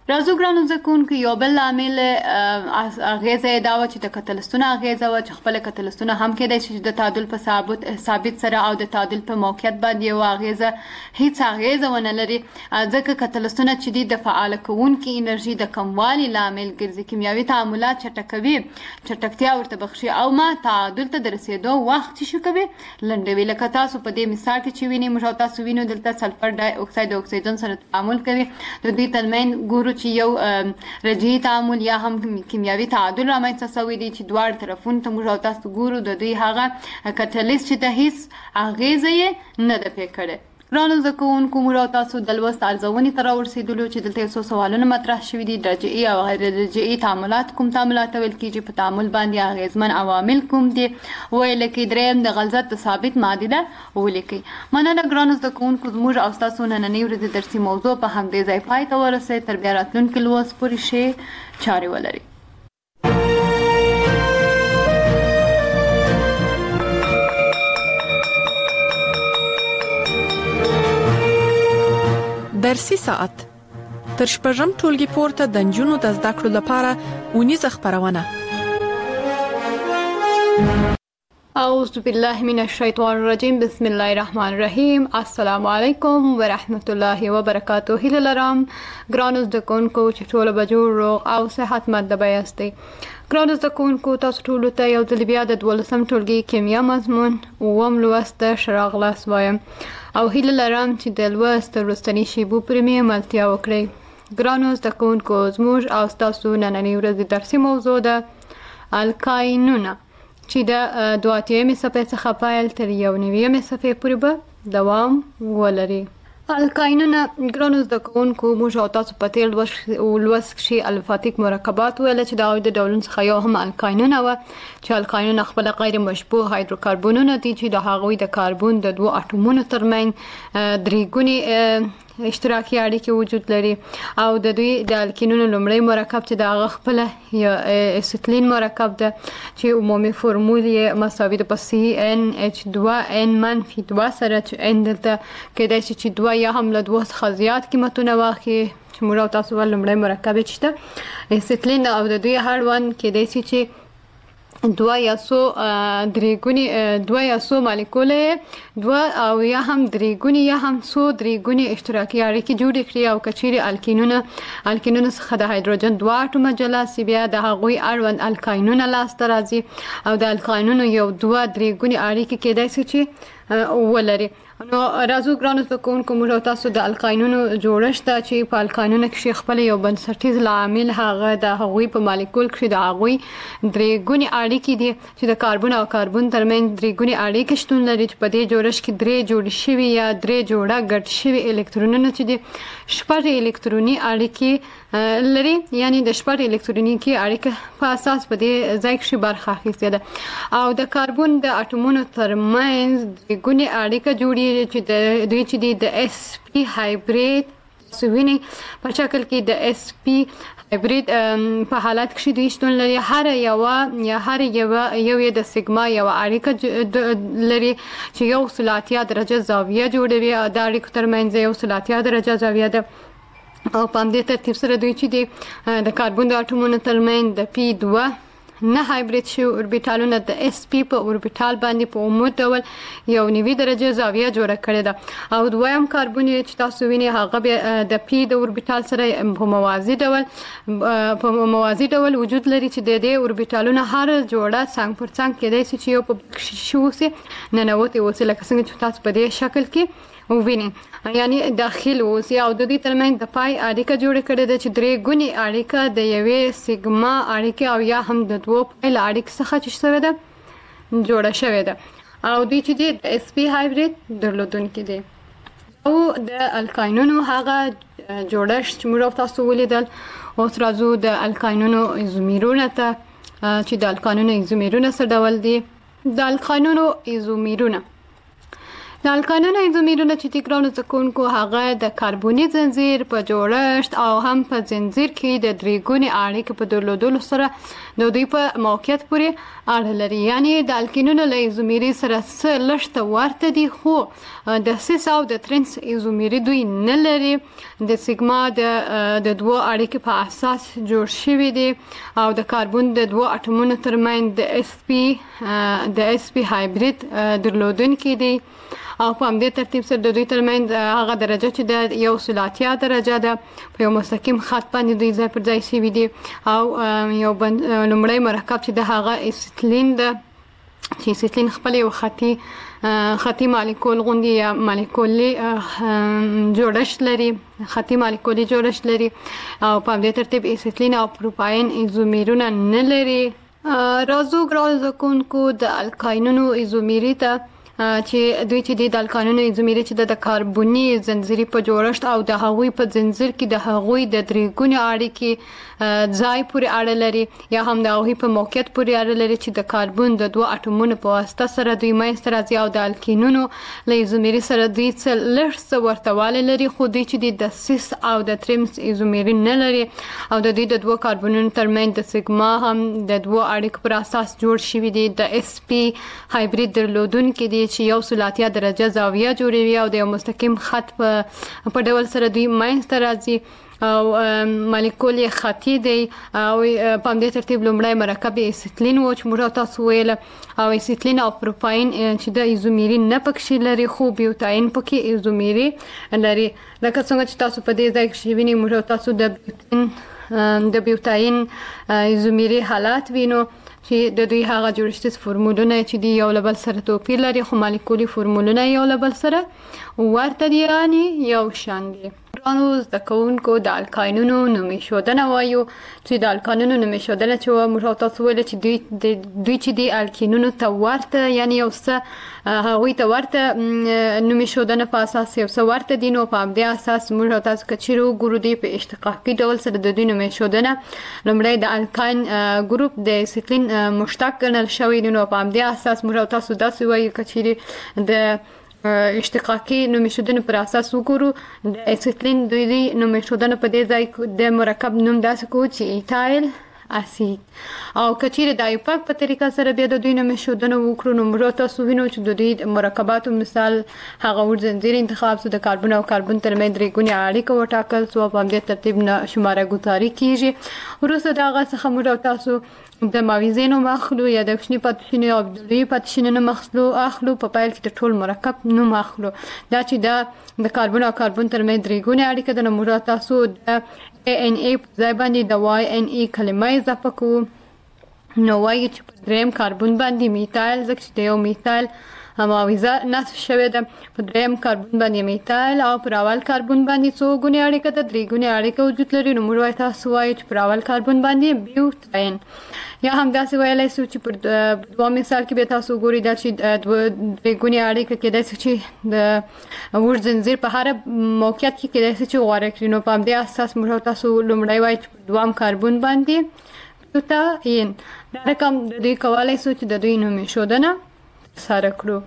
راځو ګرانو زده کوونکو یو بل لامل اغیزه دا و چې د کتلستونه اغیزه و چې خپل کتلستونه هم کېدای شي د تعادل په ثابت ثابت سره او د تعادل په موقعیت باندې یو اغیزه هیڅ اغیزه ونه لري ځکه کتلستونه چې دي د فعال کوونکي انرژي د کموالي لامل ګرځي کیمیاوي تعاملات چټکوي چټکتیا ورته بخشي او ما تعادل ته د رسیدو وخت شي کوي لنډوي لکه تاسو په دې مثال کې چې ویني موږ تاسو وینو دلته سلفر ډای اکساید او اکسیجن سره تعامل کوي د دوی ترمن ګورو چې یو رجعي تعامل یا هم کیمیاوي تعادل رامنځته شوی دی چې دواړه طرفونو ته موږ تاسو ګورو د دوی هغه کتلیست چې د هیڅ اغیزه یې نه ده پې کړې ګرانو زده کوونکو موږ تاسو د لوست ارزونې ته راورسېدلو چې دلته یو څو سوالونه مطرح شوي دي رجعي او غیر رجعي تعاملات کوم تعاملات ویل کېږي په تعامل باندې اغیزمن عوامل کوم دي ویل کې دریم د غلظت ثابت معادله ولیکئ مننه ګرانو زده کوونکو زموږ او ستاسو نننۍ ورځې درسي موضوع په همدې ځای پای ته ورسېد تر بیا راتلونکي لوست پورې ښې چارې ولرئ درسي ساعت تر شپږم ټولګي پورته د نجونو د زده کړو لپاره ونیزه خبرونه اعوذ بالله من الشیطان الرجیم بسم الله الرحمن الرحیم السلام علیکم ورحمت الله وبرکاته هیله لرم ګرانو زده کوونکو چې ټول به جوړ روغ او صحتمند یاستئ ګرانو زده کوونکو تاسو ټول ته یو ځل بیا د دولسم ټولګي کیمیا مضمون اووم لوست شراغ لاس وایم او هیله لرم چې د لوست وروستنی شیبو پرې مې عملتیا وکړئ ګرانو زده کوونکو زموږ او ستاسو نننۍ ورځې درسي موضوع ده الکاینونه چې د دوه اتیایم صفحې څخه پیل تر یو نوي صفحې پورې به دوام ولري الکاینونه ګرانو زده کوونکو موږ او تاسو په تیر لوست کښې الفاتیک مرکبات ویل چې د هغوی د ډولونو څخه یو هم الکاینونه وه چې الکاینونه خپله غیر مشبوع هایدروکاربونونه دي چې د هغوی د کاربون د دوو اټومونو ترمنځ درې ګونې اشتراکي اړیکې وجود لري او د دوی د الکینونو لومړی مرکب چې د هغه خپله یا اسیتلین مرکب ده چې عمومي فورمول یې مساوي ده په سی ان اچ دوه ان منفي دوه سره چې ان دلته کېدای شي چې دوه یا هم له دوه څخه زیات قیمتونه واخلي چې موږ او تاسو ول لومړی مرکب چې ده اسیتلین او د دوی هړوند کېدای شي چې دوه یا څو درې ګونې دوه یا څو مالیکولې دوه او یا هم درې ګونې یا هم څو درې ګونې اشتراکي اړیکې جوړې کړي او که چیرې الکینونه الکینونو څخه د هایدروجن دوه اټومه جلا سي بیا د هغوی اړوند الکاینونه لاسته راځي او د الکاینونو یو دوه درې ګونې اړیکې کېدای شي چې ولري نو راځو ګرانو زده کوونکو موږ او تاسو د الکاینونو جوړښت ته چې په الکاینونو کښې خپل یو بنسټیز لامل هغه د هغوی په مالیکول کښې د هغوی درې ګونې اړیکې دي چې د کاربن او کاربن ترمنځ درې ګونې اړیکې شتون لري چې په دې جوړښت کې درې جوړې شوي یا درې جوړه ګډ شوي الکترونونه چې دي شپږ الکتروني اړیکې لري یعنی د شپږ الکترونیکي اړیکې په اساس په دې ځای کښې برخه اخیستې ده او د کاربن د اټومونو ترمنځ درې ګونې اړیکه جوړي چې د دوی چې دي د اس پی هایبرید سویني په شکل کې د اس پی هایبرید په حالت کې دوی شتون لري هر یو یا هر یو یو د سیګما یو اړیکه لري چې یو سل اتیا درجه زاویه جوړوي د اړیکو ترمنځ یو سل اتیا درجه زاویه ده او په همدې ترتیب سره دوی چې دي د کاربن د اټومونو ترمنځ د پی دوه نه هایبرید شوي اوربیټالونه د اس پی په اوربیټال باندې په عمود ډول یو نوي درجه زاویه جوړه کړې ده او دویم کاربن چې تاسو وینئ هغه بیا د پی د اوربیټال سره په موازي ډول په موازي ډول وجود لري چې د دې اوربیټالونو هر جوړه څنګ پر څنګ کېدای شي چې یو په بکس شي اوسي ننوتې اوسي لکه څنګه چې تاسو په دې شکل کې ووینئ یعنی داخل اوسي او د دې ترمنځ د پای اړیکه جوړه کړې ده چې درې ګونې اړیکه د یوې سیګما اړیکې او یا هم د دوو پایله اړیکې څخه چې شوې ده جوړه شوې ده او دوی چې دي د اس پی هایبرید درلودونکي دي او د الکاینونو هغه جوړښت چې موږ تاسو ولیدل اوس راځو د الکاینونو ایزومیرونه ته چې د الکاینونو ایزومیرونه څه ډول دي د الکاینونو ایزومیرونه د الکانونو ایزومیرونه چې دي ګرانو زده کوونکو هغه د کاربوني ځنځیر په جوړښت او هم په ځنځیر کې د درې ګونې اړیکې په درلودلو سره د دوی په موقعیت پورې اړه لري. یعنی د الکینونو له ایزومیري سره څه لږ ته ورته دي، خو د سیس او د ترنس ایزومیري دوی نه لري. د سیګما د دوو اړیکې په اساس جوړ شوي دي او د کاربون د دوو اټومونو ترمنځ د اس پی د اس پی هایبرید درلودونکي دي او په همدې ترتیب سره د دوی ترمنځ هغه درجه چې د یو سل اتیا درجه ده په یو مستقیم خط باندې دوی ځای پر ځای شوي دي. او یو لومړی مرکب چې د هغه اسیتلین ده چې اسیتلین خپل یو خطي خطي مالیکول غوندي یا مالیکولي جوړښت لري خطي مالیکولي جوړښت لري او په همدې ترتیب اسیتلین او پروپاین ایزومیرونه نه لري. راځو ګرانو زده کوونکو د الکاینونو ایزومیري ته چې دوی چې د الکانونو ایزومیري چې د کاربوني ځنځیري په جوړښت او د هغوی په ځنځیر کې د هغوی د درې ګونې اړیکې ځای پورې اړه لري یا هم د هغوی په موقعیت پورې اړه لري چې د کاربون د دوه اټومونو په واسطه سره دوی منځته راځي او د الکینونو له ایزومیري سره دوی څه لږ څه ورتهوالی لري، خو دوی چې د سیس او د ترمس ایزومیري نه لري او د دوی د دوه کاربونونو ترمنځ د سیګما هم د دوه اړیکو پر اساس جوړ شوي دي. د اس پی هایبرید درلودونکي دي چې یو سل اتیا درجه زاویه جوړوي او د یو مستقیم خط په ډول سره دوی منځته راځي او مالیکول یې خطي دی او په همدې ترتیب لومړی مرکب اسیتلین و چې موږ تاسو ویل او اسیتلین او پروپاین چې د ایزومیري نه پکښې لري خو بیوتاین پکې ایزومیري لري. لکه څنګه چې تاسو په دې ځای کې وینئ موږ تاسو د بیوتاین د بیوتاین ایزومیري حالات وینو چې د دوی هغه جوړښتیز فورمولونه چې دی یو له بل سره توپیر لري خو مالیکولي فورمولونه یو له بل سره ورته دي یعنې یو شان دي. ګرانو زده کوونکو د الکاینونو نوم ایښودنه وایو چې د الکانونو نوم ایښودنه چې وه موږ تاسو ویل چې دوی دوی چې دي الکینونو ته ورته یعنې یو څه هغوی ته ورته نوم ایښودنه په اساس یو څه ورته دي نو په همدې اساس موږ تاسو که چیرې وګورو دوی په اشتقاقي ډول سره د دوی نوم ایښودنه لومړی د الکاین ګروپ د اسیتلین مشتق ګڼل شوی دی نو په همدې اساس موږ تاسو داسې وایو که چیرې د اشتقاقي نوم ایښودنې پر اساس وګورو د اسیتلین دوی دوی نوم ایښودنه په دې ځای د مرکب نوم داسې کوو چې ایتایل اسید او که چیرې د ایوپاک په طریقه سره بیا د دوی نوم ایښودنه وکړو نو موږ تاسو وینو چې د دوی مرکباتو مثال هغه اوږد ځنځیر انتخاب سو د کاربن او کاربن ترمنځ درې ګونې اړیکه وټاکل سو په همدې ترتیب نه شماره ګذاري کیږي. وروسته د هغه څخه موږ تاسو د ماویزې نوم اخلو یا د کوچني پاتې او د لوی پاتې نوم اخلو اخلو په پایل کې د ټول مرکب نوم اخلو. دا چې دا د کاربن او کاربن ترمنځ درې ګونې اړیکه ده نو موږ تاسو د ای ان ای په ځای باندې د واي ان ای کلمه اضافه کوو نو وایي چې په دریم کاربن باندې میتایل ځکه چې د یو میتایل ماویزه نصب شوې ده په دریم کاربن باندې میتایل او پر اول کاربن باندې څو ګونې اړیکه ده درې ګونې اړیکه وجود لري نو موږ وایو تاسو وایو چې پر اول کاربن باندې بیوتاین یا هم داسې ویلی سو چې پر دوه مثال کې بیا تاسو وګورئ دا چې درې ګونې اړیکه کیدای سي چې د اوږد ځنځیر په هره موقعیت کې کیدای سي چې غوره کړي نو په همدې اساس موږ تاسو لومړی وایو چې پر دوهم کاربن باندې بیوتاین دا رقم د دوی کولی سو چې د دوی نوم ایښودنه سره کړو.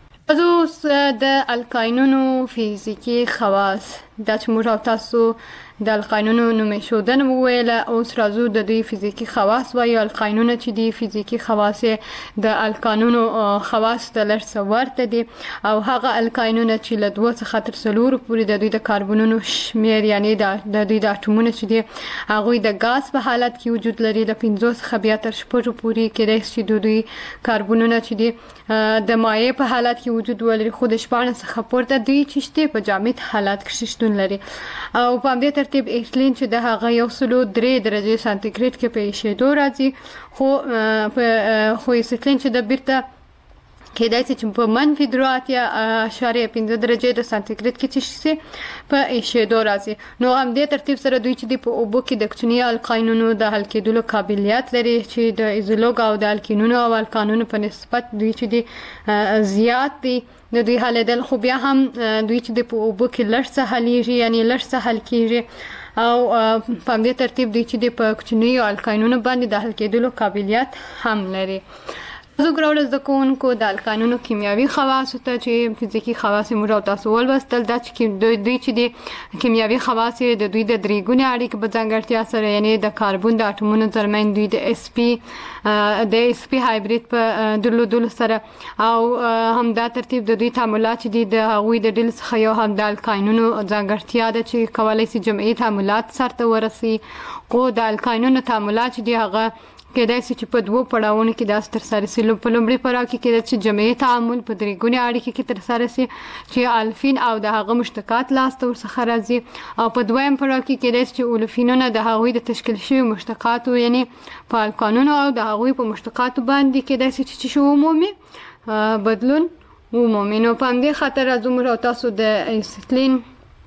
راځو د الکاینونو فیزیکي خواص دا چې موږ تاسو د الکاینونو نوم ایښودنه وویله اوس راځو د دوی فیزیکي خواص وایو. الکاینونه چې دي فیزیکي خواص د الکانونو خواص ته لږ څه ورته دي او هغه الکاینونه چې له دوه څخه تر څلورو پورې د دوی د کاربونونو شمیر یعنې د دوی د اټومونه چې دي هغوی د ګاز په حالت کې وجود لري له پنځو څخه بیا تر شپږو پورې کیدای شي د دوی کاربونونه چې دي د مایع په حالت کې وجود ولري خو د شپاړس څخه پورته دوی چې دي په جامد حالت کې شتون لري او په همدې ترتیب ایتلین چې د هغه یو سلو درې درجې سانتیګریډ کې په ایښېدو راځي خو خو ایتلین چې د بیرته کیدای شي چې په منفي درې اتیا اعشاریه پنځه درجې د سانتیګریډ کې چې شي په ایښېدو راځي نو همدې ترتیب سره دوی چې د په اوبو کې د کوچني القاینونو د حل کېدلو قابلیت لري چې د ایزولوګ او د الکینونو او الکانونو په نسبت دوی چې دي زیات دي د دوی حلیدل خو بیا هم دوی چې د په اوبو کې لږ څه حلیږي یعنې لږ څه حل کېږي او په همدې ترتیب دوی چې د په کوچنیو الکاینونو باندې د حل کېدلو قابلیت هم لري. زه ګراوډ زده کوونکو د القانونو کیمیاوي خواص ته چې فزیکی خواص موږ او تاسو ولوستل دا چې دوی دوی چې د کیمیاوي خواص د دوی د درې ګونې اړیکې په ځانګړتیا سره یعنی د کاربن د اټومونو ترمنځ دوی د اس پی د اس پی هایبرید په درلودلو سره او همدا ترتیب د دوی تعاملات چې د هغوی د ډل څخه یو هم د القانونو ځانګړتیا ده چې کولای شي جمعي تعاملات سره ورسي خو د القانونو تعاملات چې هغه کېدای شي چې په دوه پړاوونو کې دا تر سره شي. په لومړي پړاو کې کېدای شي جمعي تعامل په درې ګونې اړیکې کې تر سره شي چې الفین او د هغه مشتقات لاسته ورڅخه راځي او په دویم پړاو کې کېدای شي چې اولفینونه د هغوی د تشکیل شوي مشتقاتو یعنی په القانونو او د هغوی په مشتقاتو باندې کېدای شي چې شو عمومي بدلون عمومي. نو په همدې خاطر راځو موږ او تاسو د اسیتلین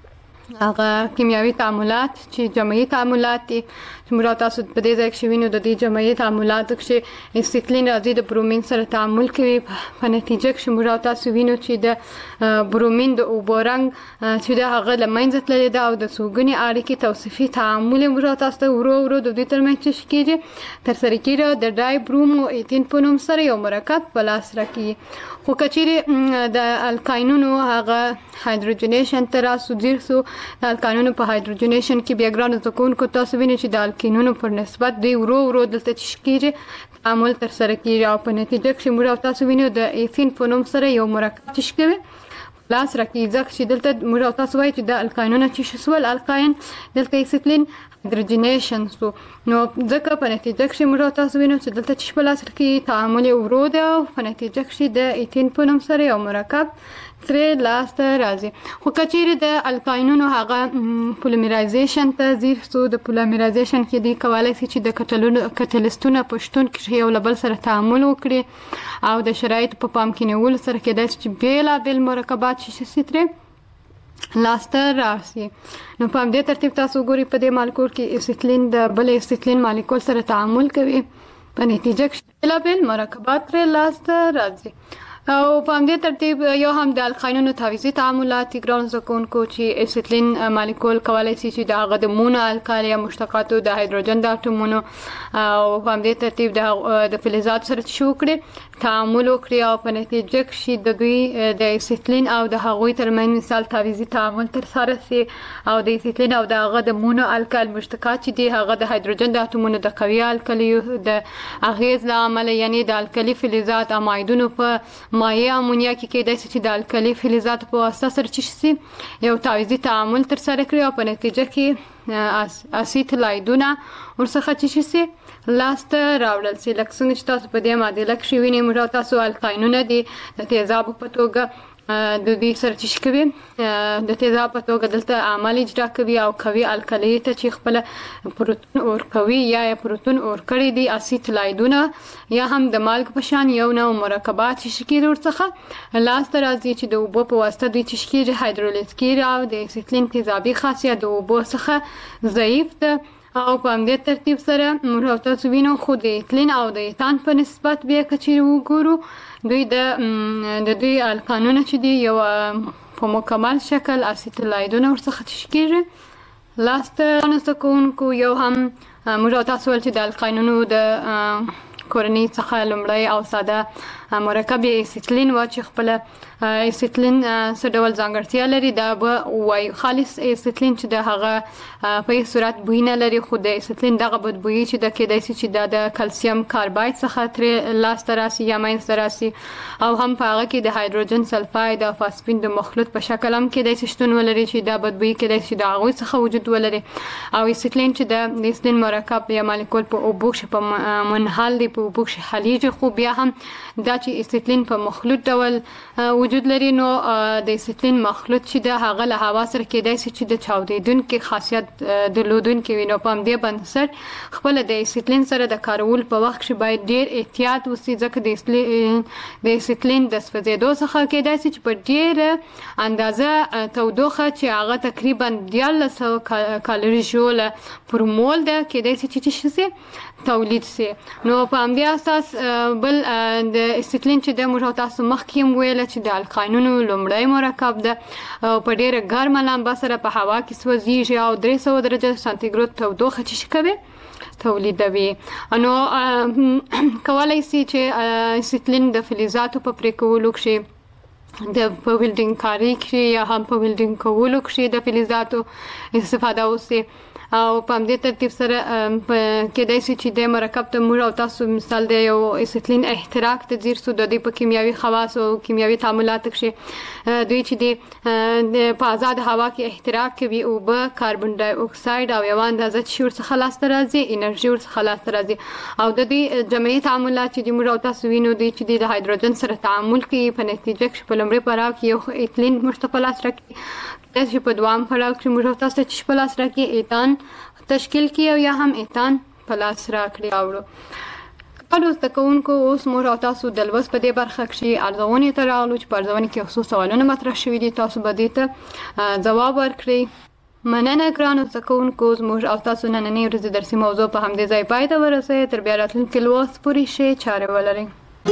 هغه کیمیاوي تعاملات چې جمعي تعاملات دي چې موږ تاسو په دې ځای کې وینو د دې جمعي تعاملاتو کې اسیتلین راځي د برومین سره تعامل کوي په نتیجه کې موږ تاسو وینو چې د برومین د اوبو رنګ چې د هغه لمنځه تللی ده او د سوګنې اړیکې توصیفي تعامل موږ تاسو ته ورو ورو د دې ترمنځ چې کېږي تر سره کېږي د ډای برومو ایتین په نوم سره یو مرکب په لاس راکړي. خو کچېرې د القاینونو هغه هایدروجنیشن تر راسو ډیر سو د القاینونو په هایدروجنیشن کې بیا ګران زده کوونکو تاسو وینئ چې د القینونو پر نسبت دوی ورو ورو دلته چې کېږي تعامل تر سره کېږي او په نتیجه کې موږ تاسو وینئ د ایثین په نوم سره یو مرکب چې کوي لاس راکړي ځکه چې دلته موږ تاسو وایي چې د القاینونو چې شسول القاین دلته ایثیلین هایدروجنیشن سو نو ځکه په نتیجه کې موږ تاسو وینئ چې دلته چې په لاس کې تعامل ورو دی او په نتیجه کې د ایثین په نوم سره یو مرکب ترې لاسته راځي. خو کچېرې د القاینونو هغه پولیمرایزیشن ته ځیر سو د پولیمرایزیشن کې دی کولای شي چې د کتلونو کتلستونه په شتون کې یو له بل سره تعامل وکړي او د شرایطو په پام کې نیولو سره کېدای شي چې بېلابېل مرکبات چې شي ترې لاسته راسي. نو په همدې ترتیب تاسو ګورئ په دې مالیکول کې اسیتلین د بل اسیتلین مالیکول سره تعامل کوي په نتیجه کې بېلابېل مرکبات ترې لاسته راځي. او په همدې ترتیب یو هم د القاینونو تعویضي تعاملات ګران زده کوونکو چې اسیتلین مالیکول کولی شي چې د هغه د مونو القلي یا مشتقاتو د هایدروجن د اټومونو او په همدې ترتیب د د فلزاتو سره چې وکړي تعامل وکړي او په نتیجه کې د دوی د اسیتلین او د هغوی ترمنځ مثال تعویضي تعامل تر سره شي او د اسیتلین او د هغه د مونو القل مشتقات چې دي هغه د هایدروجن د اټومونو د قوي القلیو د اغیز له امله یعنی د القلي فلزات امایدونو په مایع امونیا کې کېدای شي چې د القلي فلزاتو په واسطه سره چې شي یو تعویضي تعامل تر سره کړي او په نتیجه کې اسیتلایدونه ورڅخه چې شي لاسته راوړل شي. لکه څنګه چې تاسو په دې معادله کې وینئ موږ تاسو القاینونه دي د تیزابو په توګه د دې سره چې کوي د تیزاب په توګه دلته عمل اجرا کوي او کوي القلي ته چې خپل پروتون اور کوي یا پروتون اور کړی دي اسیتلایدونه یا هم د مالګ په شان یو نوع مرکبات چې شکل ورڅخه لاسته راځي چې د اوبو په واسطه دوی چې شکل هایدرولیز کیږي او د اسیتلین تیزابي خاصیت د اوبو څخه ضعیف ده او په همدې ترتیب سره موږ تاسو وینو خو د ایتلین او د ایتان په نسبت بیا کچېرې وګورو دوی د د دوی القانونه چې دي یو په مکمل شکل اسیتلایدونه ورڅخه چې کېږي لاسته زده کوونکو یو هم موږ تاسو ول چې د القانونو د کورنۍ څخه لومړی او ساده مرکب اسیتلین و چې خپل اسیتلین څه ډول ځانګړتیا لري دا به وایي خالص اسیتلین چې د هغه په هیڅ صورت بوی نه لري خو د اسیتلین دغه بدبویي چې د کېدای شي چې دا د کلسیم کارباید څخه ترې لاسته راسي یا منځته راسي او هم په هغه کې د هایدروجن سلفاید او فاسفین د مخلوط په شکل هم کېدای شي شتون ولري چې دا بدبویي کېدای شي د هغوی څخه وجود ولري او اسیتلین چې د اسیتلین مرکب یا مالیکول په اوبو کښې په منحل دی په اوبو کښې حلیږي خو بیا هم دا چې اسیتلین په مخلوط ډول وجود لري نو د اسیتلین مخلوط چې د هغه له هوا سره کېدای شي چې د چاودیدونکي خاصیت درلودونکي وي نو په همدې بنسټ خپله د اسیتلین سره د کارولو په وخت کې باید ډېر احتیاط وسي ځکه د اسیتلین د سوځېدو څخه کېدای شي چې په ډېره اندازه تودوخه چې هغه تقریبا دیارلس سوه کالوري ژوله پر مول ده کېدای شي چې څه شي تولید شي نو په همدې اساس بل د اسیتلین چې د موږ تاسو مخکې ویل چې د القاینونو لومړی مرکب ده په ډیره ګرمه لمبه سره په هوا کې سوځيږي او درې سوه درجه سانتیګراد تودوخه چې کوي تولیدوي. نو کولای شي چې اسیتلین د فلزاتو په پرې کولو کې د په ویلډینګ کاری کې یا هم په ویلډینګ کولو کې د فلزاتو استفاده وشي او په همدې ترتیب سره کېدای شي چې د مرکب ته موږ او تاسو مثال د یو اسیتلین احتراق ته ځیر سو د په کیمیاوي خواص او کیمیاوي تعاملات کې دوی چې د په آزاد هوا کې احتراق کوي او به کاربن ډای اکساید او یو اندازه چې ورڅخه خلاص راځي انرژي ورڅخه خلاص راځي او د دې جمعي تعاملات چې موږ او تاسو وینو دوی چې د هایدروجن سره تعامل کوي په نتیجه کې په لومړي پړاو کې یو ایتلین مشتقل راکړي چې په دوام پړاو کې موږ تاسو ته چې پلاس راکړي ایتان تشکیل کی او یا هم ایتان پلاس راکړي اوړو په لوست کوونکو اوس موږ تاسو د لوست په دې برخه کې ارزونې ته راغلو چې په ارزونې کې خصوص سوالونه مطرح شوي دي تاسو به دې ته جواب ورکړئ. مننه ګرانو زده کوونکو زموږ او تاسو نننۍ ورځې درسي موضوع په همدې ځای پای ته ورسوي. تر بیا راتلونکي لوست پورې ښې چارې ولرئ.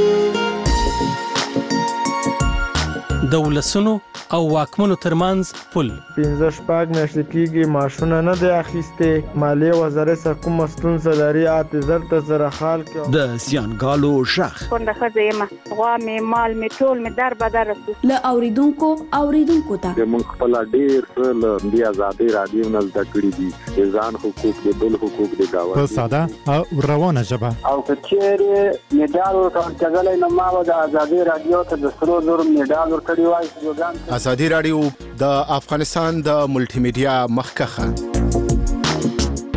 د ولسونو او واکمنو ترمنځ پل پنځه شپږ میاشتې کېږي معاشونه نه دی اخیستې مالیې وزارت څخه کومه ستونزه لري اته زر ته زره خال کې د زیانګالو شخ کونډه ښځه یم غوا مې مال مې ټول مې در بدر رسو له اوریدونکو اوریدونکو ته موږ خپل ډېر څه له دې ازادي رادیو نه زده کړي دي د ځان حقوق د بل حقوق د گاوند په ساده او روانه ژبه او کچېره میډال ورکړل کېدل نو ما د ازادي رادیو ته د سرو زر میډال ورکړی وای. ازادي رادیو د افغانستان د ملټي میډیا مخکخه